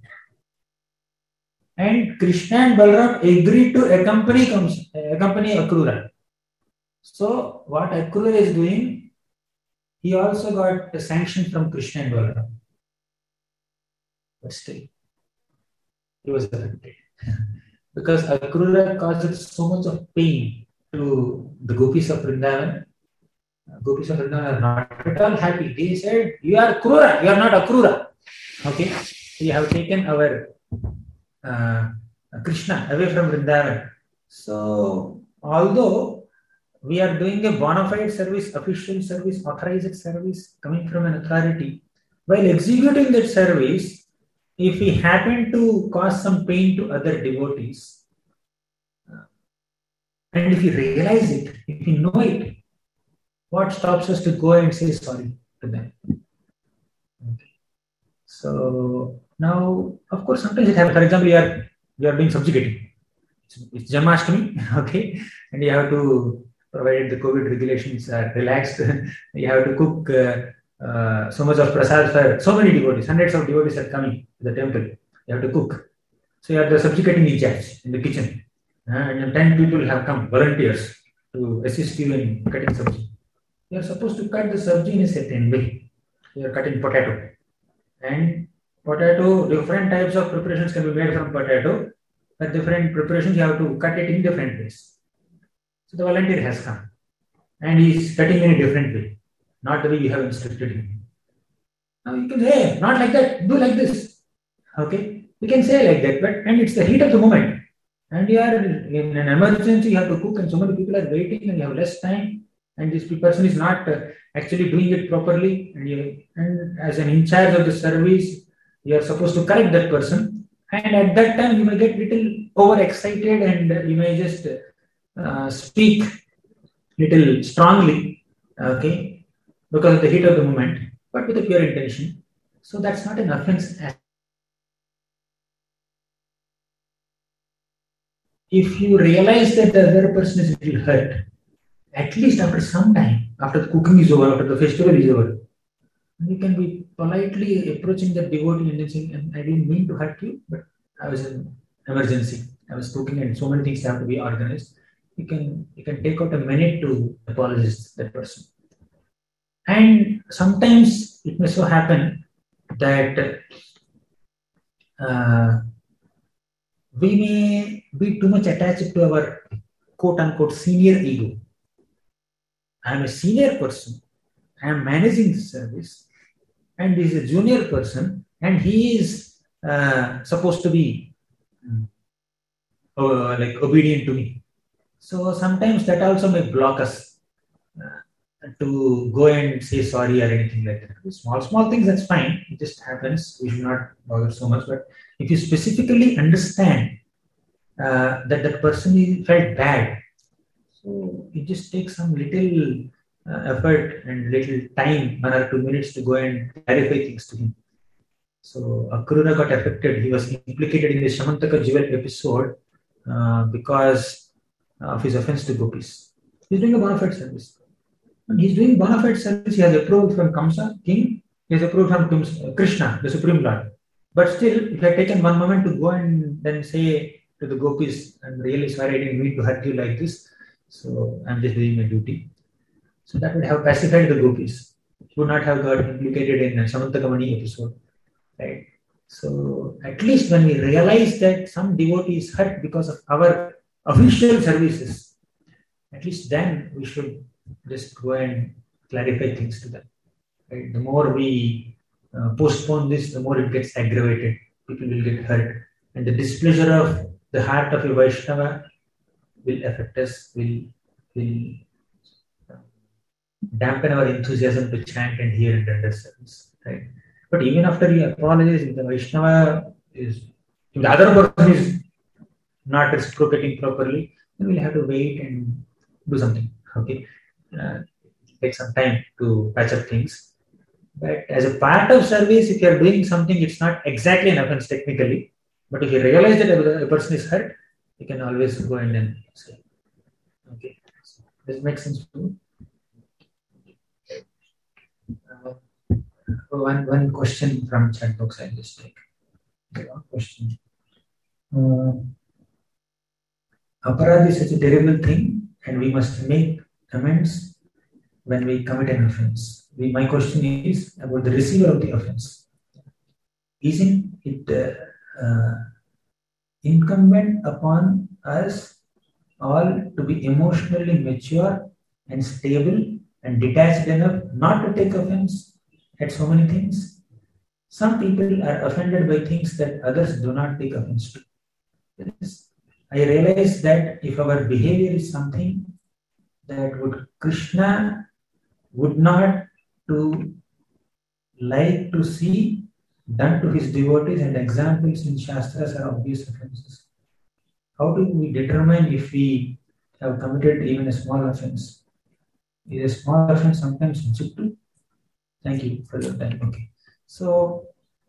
And Krishna and Balram agreed to accompany Kamsa, accompany Akrura. So what Akrura is doing, he also got a sanction from Krishna and Balram. But still, he was affected. Because Akrura caused so much of pain to the gopis of Vrindavan. Gopis of Vrindavan are not at all happy. They said, you are Krura, you are not Akrura. Okay, we have taken our uh, Krishna away from Vrindavan. So, although we are doing a bona fide service, official service, authorized service coming from an authority, while executing that service, if we happen to cause some pain to other devotees, uh, and if we realize it, if we know it, what stops us to go and say sorry to them? Okay. So now, of course, sometimes it happens. For example, you are you are doing subjugating. It's, it's Janmashtami, okay, and you have to, provided the COVID regulations are relaxed, you have to cook uh, uh, so much of prasad for so many devotees. Hundreds of devotees are coming to the temple. You have to cook. So you are the subjugating in charge in the kitchen, uh, and ten people have come, volunteers, to assist you in cutting sabji. You are supposed to cut the sabji in a certain way. You are cutting potato. And potato, different types of preparations can be made from potato, but different preparations you have to cut it in different ways. So the volunteer has come and he is cutting in a different way, not the way you have instructed him. Now you can say, hey, not like that, do like this. Okay, you can say like that, but and it's the heat of the moment. And you are in an emergency, you have to cook, and so many people are waiting, and you have less time. And this person is not uh, actually doing it properly, and, you, and as an in charge of the service, you are supposed to correct that person. And at that time, you may get little overexcited, and uh, you may just uh, speak little strongly, okay, because of the heat of the moment, but with a pure intention. So that's not an offense. If you realize that the other person is a little hurt, at least after some time, after the cooking is over, after the festival is over, you can be politely approaching the devotee and saying, I didn't mean to hurt you, but I was in emergency. I was cooking and so many things have to be organized. You can you can take out a minute to apologize to that person. And sometimes it may so happen that uh, we may be too much attached to our quote unquote senior ego. I am a senior person, I am managing the service, and he is a junior person, and he is uh, supposed to be uh, like obedient to me. So sometimes that also may block us uh, to go and say sorry or anything like that. Small, small things, that's fine. It just happens. We should not bother so much. But if you specifically understand uh, that that person felt bad, so it just takes some little uh, effort and little time, one or two minutes to go and clarify things to him. So Akrura got affected. He was implicated in the Shamantaka jewel episode uh, because of his offense to gopis. He's doing a bona fide service. When he's doing bona fide service, he has approved from Kamsa, king, he has approved from Krishna, the Supreme Lord. But still, if I had taken one moment to go and then say to the gopis, I'm really sorry I didn't mean to hurt you like this, so I'm just doing my duty. So that would have pacified the gopis. He would not have got implicated in the Samantakamani episode. Right? So at least when we realize that some devotee is hurt because of our official services, at least then we should just go and clarify things to them. Right? The more we uh, postpone this, the more it gets aggravated. People will get hurt. And the displeasure of the heart of a Vaishnava will affect us, will, will dampen our enthusiasm to chant and hear and render service. Right? But even after he apologizes, if the Vaishnava is, if the other person is not reciprocating properly, then we'll have to wait and do something. Okay, uh, take some time to patch up things. But as a part of service, if you are doing something, it's not exactly an offense technically. But if you realize that a person is hurt, you can always go and then say, okay, does it make sense to you? Uh, One, one question from chat box I'll just take. One question. Uh, Aparadhi is such a terrible thing and we must make amends when we commit an offense. We, my question is about the receiver of the offense. Isn't it uh, uh, incumbent upon us all to be emotionally mature and stable and detached enough not to take offense at so many things? Some people are offended by things that others do not take offense to. I realize that if our behavior is something that would Krishna would not to like to see done to his devotees, and examples in Shastras are obvious offenses. How do we determine if we have committed even a small offense? Is a small offense sometimes subjective? Thank you for your time. Okay. So,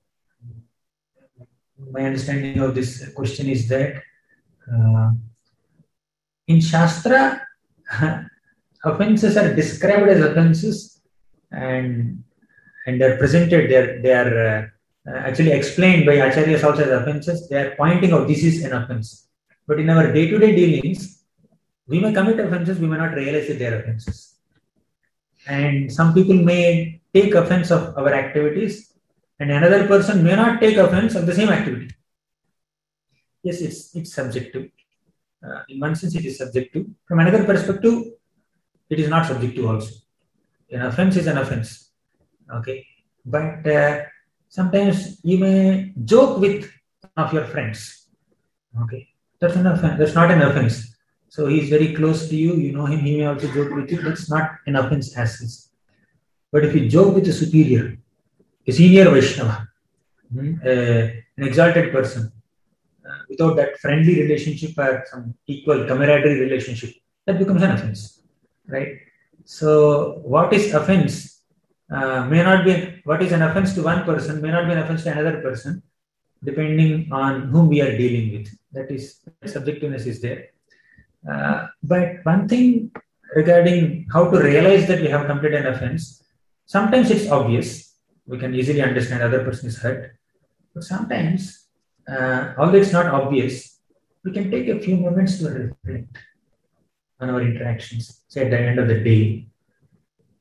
my understanding of this question is that uh, in Shastra, offenses are described as offenses and and they are presented, they are, they are uh, actually explained by Acharyas also as offenses. They are pointing out this is an offense. But in our day-to-day dealings, we may commit offenses, we may not realize that they are offenses. And some people may take offense of our activities, and another person may not take offense of the same activity. Yes, it's, it's subjective. Uh, in one sense, it is subjective. From another perspective, it is not subjective also. An offense is an offense. Okay. But uh, sometimes you may joke with one of your friends. Okay. That's an offense. That's not an offense. So he is very close to you. You know him. He may also joke with you. That's not an offense as such. But if you joke with a superior, a senior Vaishnava, uh, an exalted person, uh, without that friendly relationship or some equal camaraderie relationship, that becomes an offense, right? So, what is offense uh, may not be, what is an offense to one person may not be an offense to another person, depending on whom we are dealing with. That is, subjectiveness is there. Uh, but one thing regarding how to realize that we have committed an offense, sometimes it's obvious. We can easily understand other person is hurt. But sometimes, uh, although it's not obvious, we can take a few moments to reflect on our interactions. Say at the end of the day,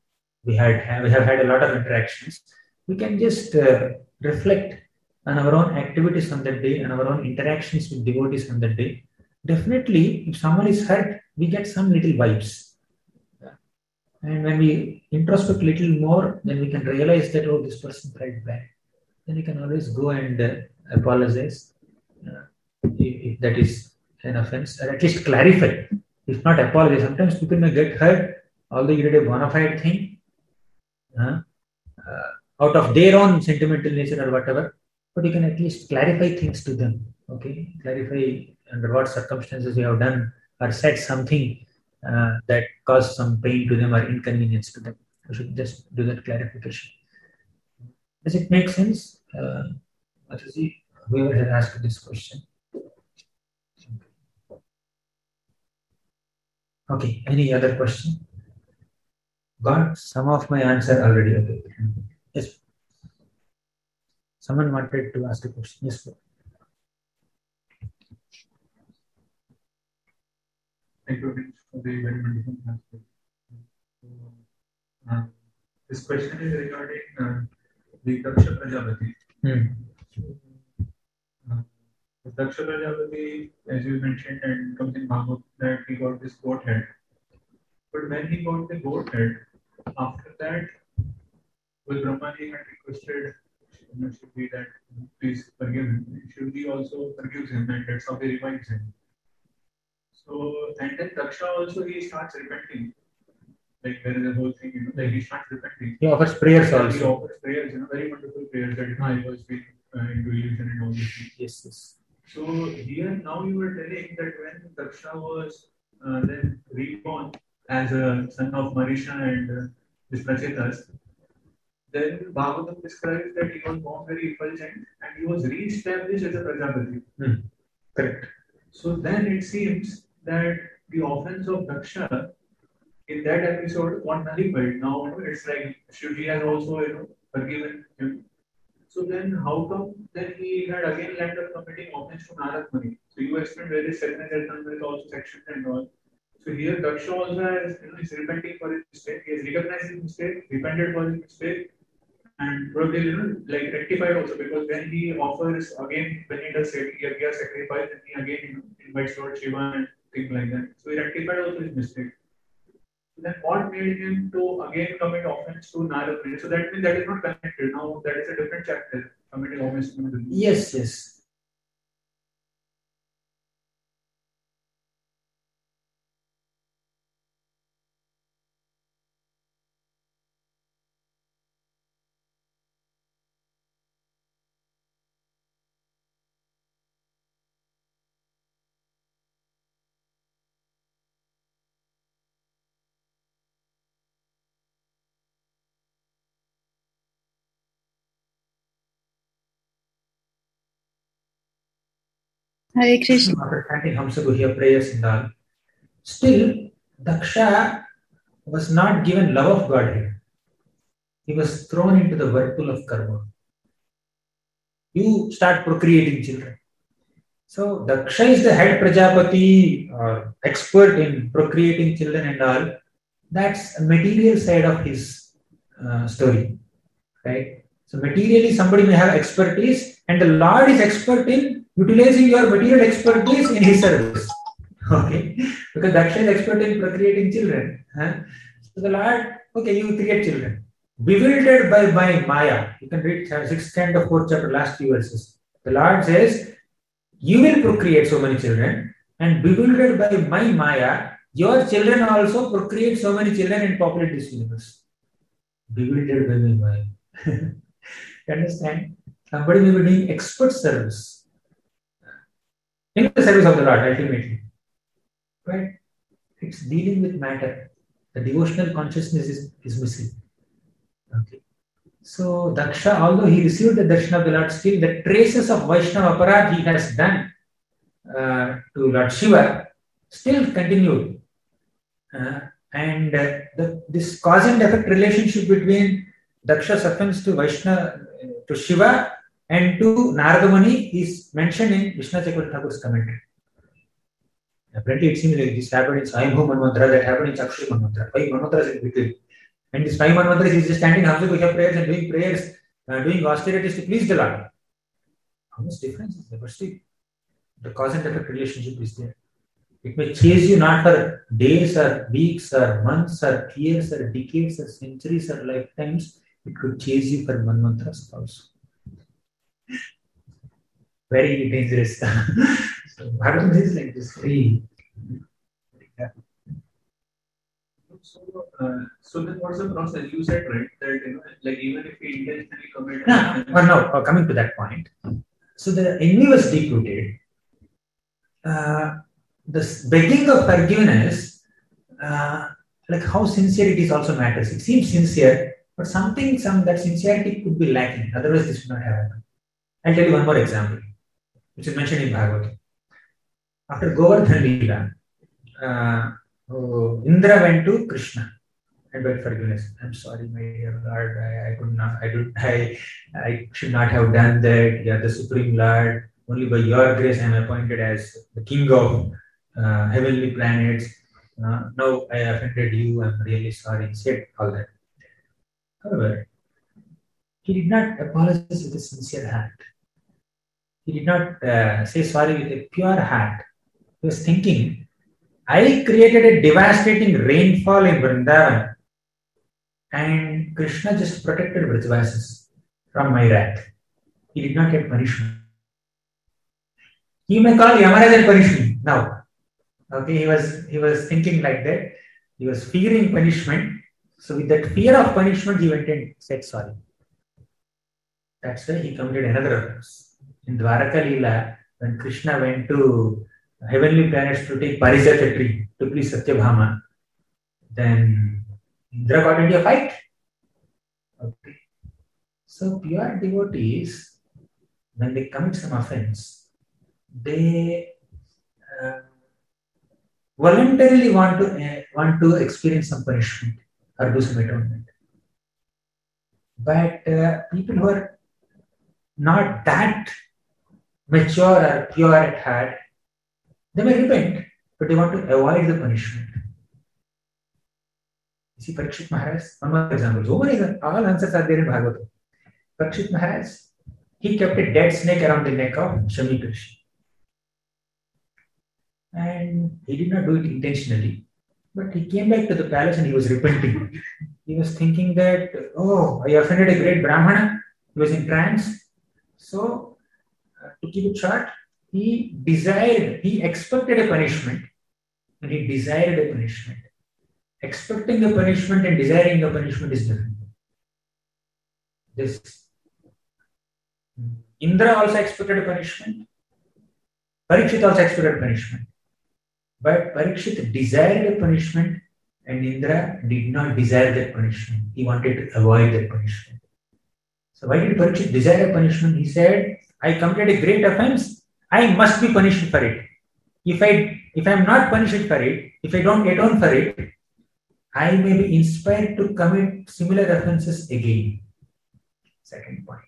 we had we have had a lot of interactions. We can just uh, reflect on our own activities on that day and our own interactions with devotees on that day. Definitely, if someone is hurt, we get some little vibes. And when we introspect a little more, then we can realize that, oh, this person felt bad. Then we can always go and uh, apologize uh, if, if that is an offense, or at least clarify. If not apologize, sometimes people may get hurt, although you did a bona fide thing, uh, uh, out of their own sentimental nature or whatever, but you can at least clarify things to them. Okay, clarify under what circumstances you have done or said something uh, that caused some pain to them or inconvenience to them. You should just do that clarification. Does it make sense? Uh, Mataji, whoever has asked this question. Okay, any other question? Got some of my answer already. Okay. Yes. Someone wanted to ask a question. Yes, sir. Thank you for the very wonderful answer. Uh, this question is regarding uh, the Daksha Prajapati. Hmm. Uh, the Daksha Prajapati, as you mentioned, and comes in Bhagavad that he got this goat head. But when he got the goat head, after that, with Brahmaji had requested Shivji that please forgive him. Shivji also forgives him, and that's how he revives him. So, and then Daksha also he starts repenting. Like there is a whole thing, you know, like he starts repenting. He offers prayers He also. offers prayers, you know, very wonderful prayers that you know, I was being uh, into illusion and all this thing. Yes, yes. So here now you were telling that when Daksha was uh, then reborn as a son of Marisha and uh, this Prachetas, then Bhagavatam describes that he was born very effulgent and he was re-established as a Prajapati. Hmm. Correct. So then it seems that the offense of Daksha in that episode got nullified. Now it's like Shivji has also, you know, forgiven him. So then how come then he had again landed up committing offense to Narad Muni? So you explained various segments and there is also sections and all. So here Daksha also has, you know, is repenting for his mistake. He has recognized his mistake, repented for his mistake, and probably, you know, like rectified also, because when he offers again, when he does Yagya sacrifice, then he again, you know, invites Lord Shiva and things like that. So he rectified also his mistake. So then what made him to again commit offense to Narad Muni? So that means that is not connected. Now that is a different chapter, committing offense to Narad Muni. Yes, yes. Hare Krishna. After chanting Hamsa Guhya prayers and all, still Daksha was not given love of Godhead. He was thrown into the whirlpool of karma. You start procreating children. So Daksha is the head Prajapati or expert in procreating children and all. That's a material side of his uh, story, right? So materially somebody may have expertise and the Lord is expert in utilizing your material expertise in his service. Okay, because Daksha is expert in procreating children. Huh? So the Lord, okay, you create children. Bewildered by my Maya, you can read sixth kind of fourth chapter, last few verses. The Lord says, you will procreate so many children, and bewildered by my Maya, your children also procreate so many children and populate this universe. Bewildered by my Maya. You understand? Somebody may be doing expert service in the service of the Lord ultimately. But it's dealing with matter. The devotional consciousness is, is missing. Okay. So Daksha, although he received the darshan of the Lord, still the traces of Vaishnava aparadh he has done uh, to Lord Shiva still continued. Uh, and uh, the, this cause and effect relationship between Daksha's offense to Vaishnava, to Shiva and to Narada Muni is mentioned in Vishnu Chakravarti Thakur's commentary. Apparently, it seems like this happened in Swayambhu Manvantara, that happened in Chakshi Manvantara. Five Manvantaras in between. And these five manvantras, he is just standing Hamsa prayers and doing prayers, uh, doing austerities to please the Lord. How much difference is there? But still, the cause and effect relationship is there. It may chase you not for days or weeks or months or years or decades or centuries or lifetimes. It could chase you for manvantras also. Very dangerous. So, Bhagavatam is like this. Very. Yeah. So, uh, so then what's the process? You said, right, that, you know, like even if we intentionally commit. Yeah. Well, now, uh, coming to that point. So, the envy was deep-rooted. Uh, the begging of forgiveness, uh, like how sincere it is also matters. It seems sincere, but something, some that sincerity could be lacking. Otherwise, this would not have happened. I'll tell you one more example, which is mentioned in Bhagavatam. After Govardhan Leela, uh, oh, Indra went to Krishna and begged forgiveness. I'm sorry, my dear Lord, I, I could not, I did, I, I should not have done that. You are the Supreme Lord. Only by your grace I am appointed as the king of uh, heavenly planets. Uh, now I offended you. I'm really sorry. He said all that. However, he did not apologize with a sincere heart. He did not uh, say sorry with a pure heart. He was thinking, I created a devastating rainfall in Vrindavan, and Krishna just protected Vrajavasis from my wrath. He did not get punishment. You may call Yamaraja punishment now. Okay, he was he was thinking like that. He was fearing punishment. So with that fear of punishment, he went and said sorry. That's why he committed another offense. In Dwaraka Leela, when Krishna went to heavenly planets to take Parijata tree to please Satyabhama, then Indra got into a fight. Okay. So pure devotees, when they commit some offense, they uh, voluntarily want to uh, want to experience some punishment or do some atonement. But uh, people who are not that mature or pure at heart, they may repent, but they want to avoid the punishment. You see, Parikshit Maharaj, one more example. So many, all answers are there in Bhagavatam. Parikshit Maharaj, he kept a dead snake around the neck of Shami Krishi. And he did not do it intentionally, but he came back to the palace and he was repenting. He was thinking that, oh, I offended a great Brahmana. He was in trance. So, uh, to keep it short, he desired, he expected a punishment and he desired a punishment. Expecting a punishment and desiring a punishment is different. This Indra also expected a punishment. Parikshit also expected punishment. But Parikshit desired a punishment and Indra did not desire that punishment. He wanted to avoid that punishment. So why did Parikshit desire a punishment? He said, I committed a great offense. I must be punished for it. If I if I am not punished for it, if I don't atone for it, I may be inspired to commit similar offenses again. Second point.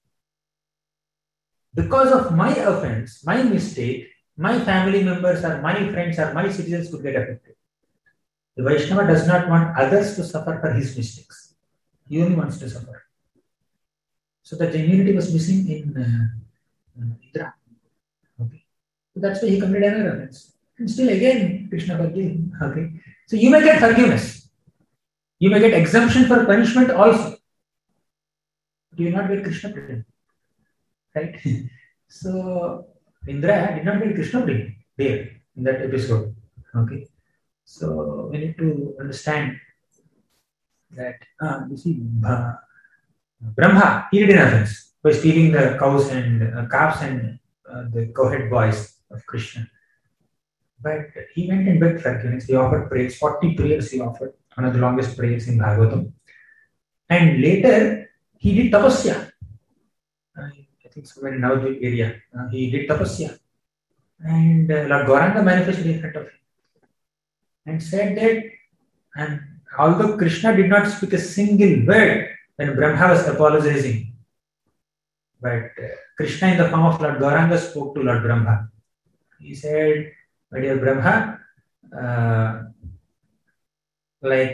Because of my offense, my mistake, my family members or my friends or my citizens could get affected. The Vaishnava does not want others to suffer for his mistakes. He only wants to suffer. So the genuinity was missing in uh, Indra. Okay. So that's why he committed another offense. And still again, Krishna forgave him. Okay. So you may get forgiveness. You may get exemption for punishment also. Do you not get Krishna prema? Right? So Indra did not get Krishna prema there in that episode. Okay. So we need to understand that uh, you see uh, Brahma, he did an offense by stealing the cows and uh, calves and uh, the cowhead boys of Krishna. But he went and begged forgiveness. He offered prayers, forty prayers he offered, one of the longest prayers in Bhagavatam. And later, he did tapasya. Uh, I think somewhere in Navadvip area, uh, he did tapasya. And uh, Lord Gauranga manifested in front of him and said that, and although Krishna did not speak a single word when Brahma was apologizing, but uh, Krishna in the form of Lord Gauranga spoke to Lord Brahma. He said, my dear Brahma, uh, like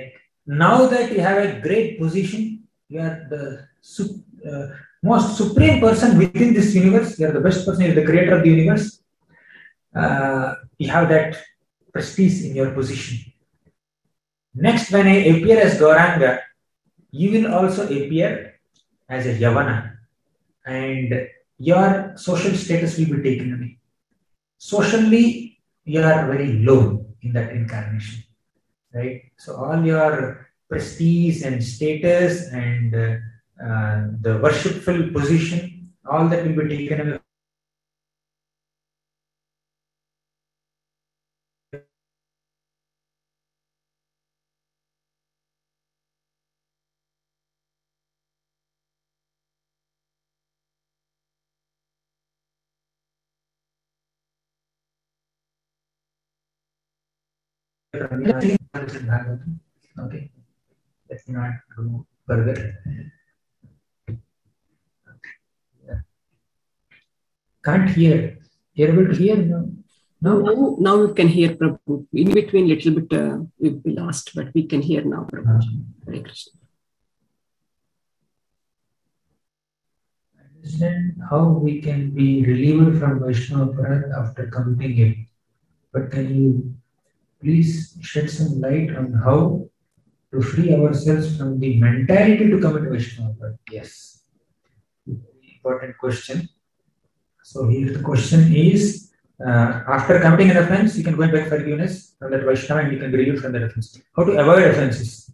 now that you have a great position, you are the su- uh, most supreme person within this universe, you are the best person, you are the creator of the universe, uh, you have that prestige in your position. Next, when I appear as Gauranga, you will also appear as a Yavana, and your social status will be taken away. Socially, you are very low in that incarnation, right? So all your prestige and status and uh, uh, the worshipful position, all that will be taken away. Okay, let me not go further. Can't hear. You're able to hear? No. No, now, now we can hear Prabhu. In between, little bit uh, we lost, but we can hear now, Prabhu. Hare Krishna. Understand how we can be relieved from Vaishnava Aparadha after committing it. But can you please shed some light on how to free ourselves from the mentality to commit Vaishnava Aparadha? Yes. Important question. So here the question is, uh, after committing an offense, you can go and beg forgiveness from that Vaishnava and you can be relieved from that offense. How to avoid offenses?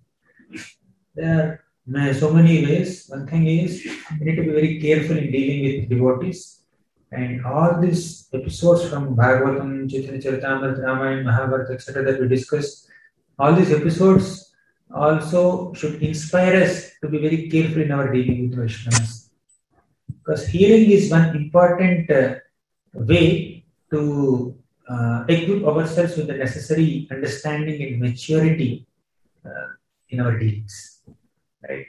There are so many ways. One thing is, you need to be very careful in dealing with devotees. And all these episodes from Bhagavatam, Chaitanya Charitamrita, Ramayana, Mahabharata, et cetera that we discussed, all these episodes also should inspire us to be very careful in our dealing with Vaishnavas. Because hearing is one important uh, way to uh, equip ourselves with the necessary understanding and maturity uh, in our dealings. Right?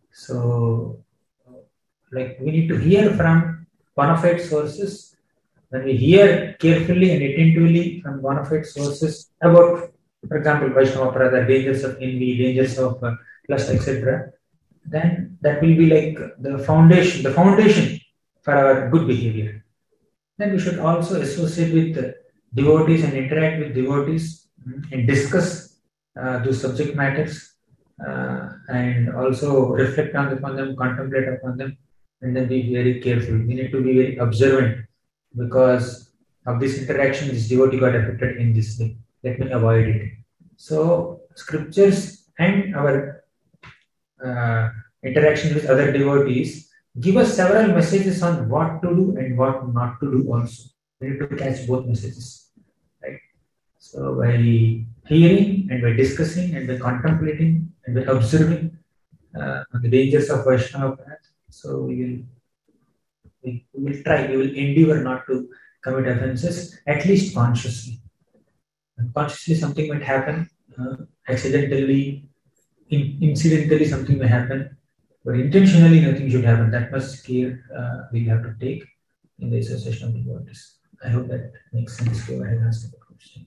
So, like we need to hear from bona fide sources. When we hear carefully and attentively from bona fide sources about, for example, Vaishnava Aparadha, dangers of envy, dangers of uh, lust, et cetera, then that will be like the foundation, the foundation for our good behavior. Then we should also associate with devotees and interact with devotees and discuss uh, those subject matters uh, and also reflect on upon them, contemplate upon them, and then be very careful. We need to be very observant because of this interaction, this devotee got affected in this way. Let me avoid it. So, scriptures and our uh, interaction with other devotees give us several messages on what to do and what not to do also. We need to catch both messages. Right? So by hearing and by discussing and by contemplating and by observing uh, the dangers of Vaishnava path, so we will, we, we will try, we will endeavor not to commit offenses, at least consciously. Unconsciously something might happen, uh, accidentally, in, incidentally something may happen, but intentionally nothing should happen. That much care uh, we have to take in the association of devotees. I hope that makes sense to you. I have asked the question.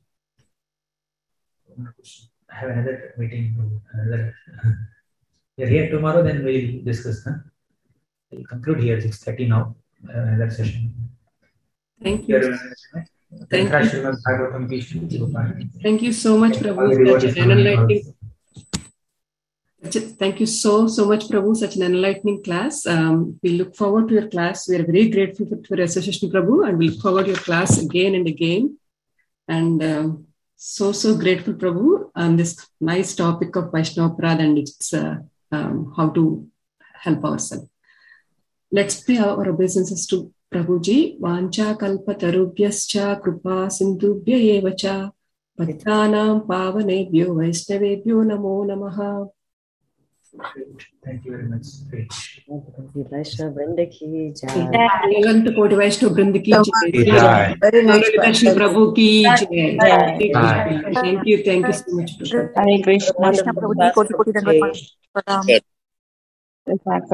I have another meeting. Another. You're here tomorrow, then we'll discuss. Huh? We'll conclude here six thirty now. Uh, another session. Thank you. Thank you. Thank you so much, Prabhu. Such an enlightening. Thank you so, so much, Prabhu. Such an enlightening class. Um, we look forward to your class. We are very grateful for, for your association, Prabhu, and we look forward to your class again and again. And um, so, so grateful, Prabhu, on this nice topic of Vaishnava Aparadha and its uh, um, how to help ourselves. Let's pray our obeisances to Prabhuji. Vancha kalpa tarubhyascha kripa sindhubhya evacha pattanam pavanebhyo vaishnavebhyo namo namaha. Thank you very much. Great. Vaishnava Vrinda ki jai. Ananta Koti Vaishnava Vrinda ki jai. Darshan Prabhu ki jai. Thank you, thank you so much. Hare Krishna.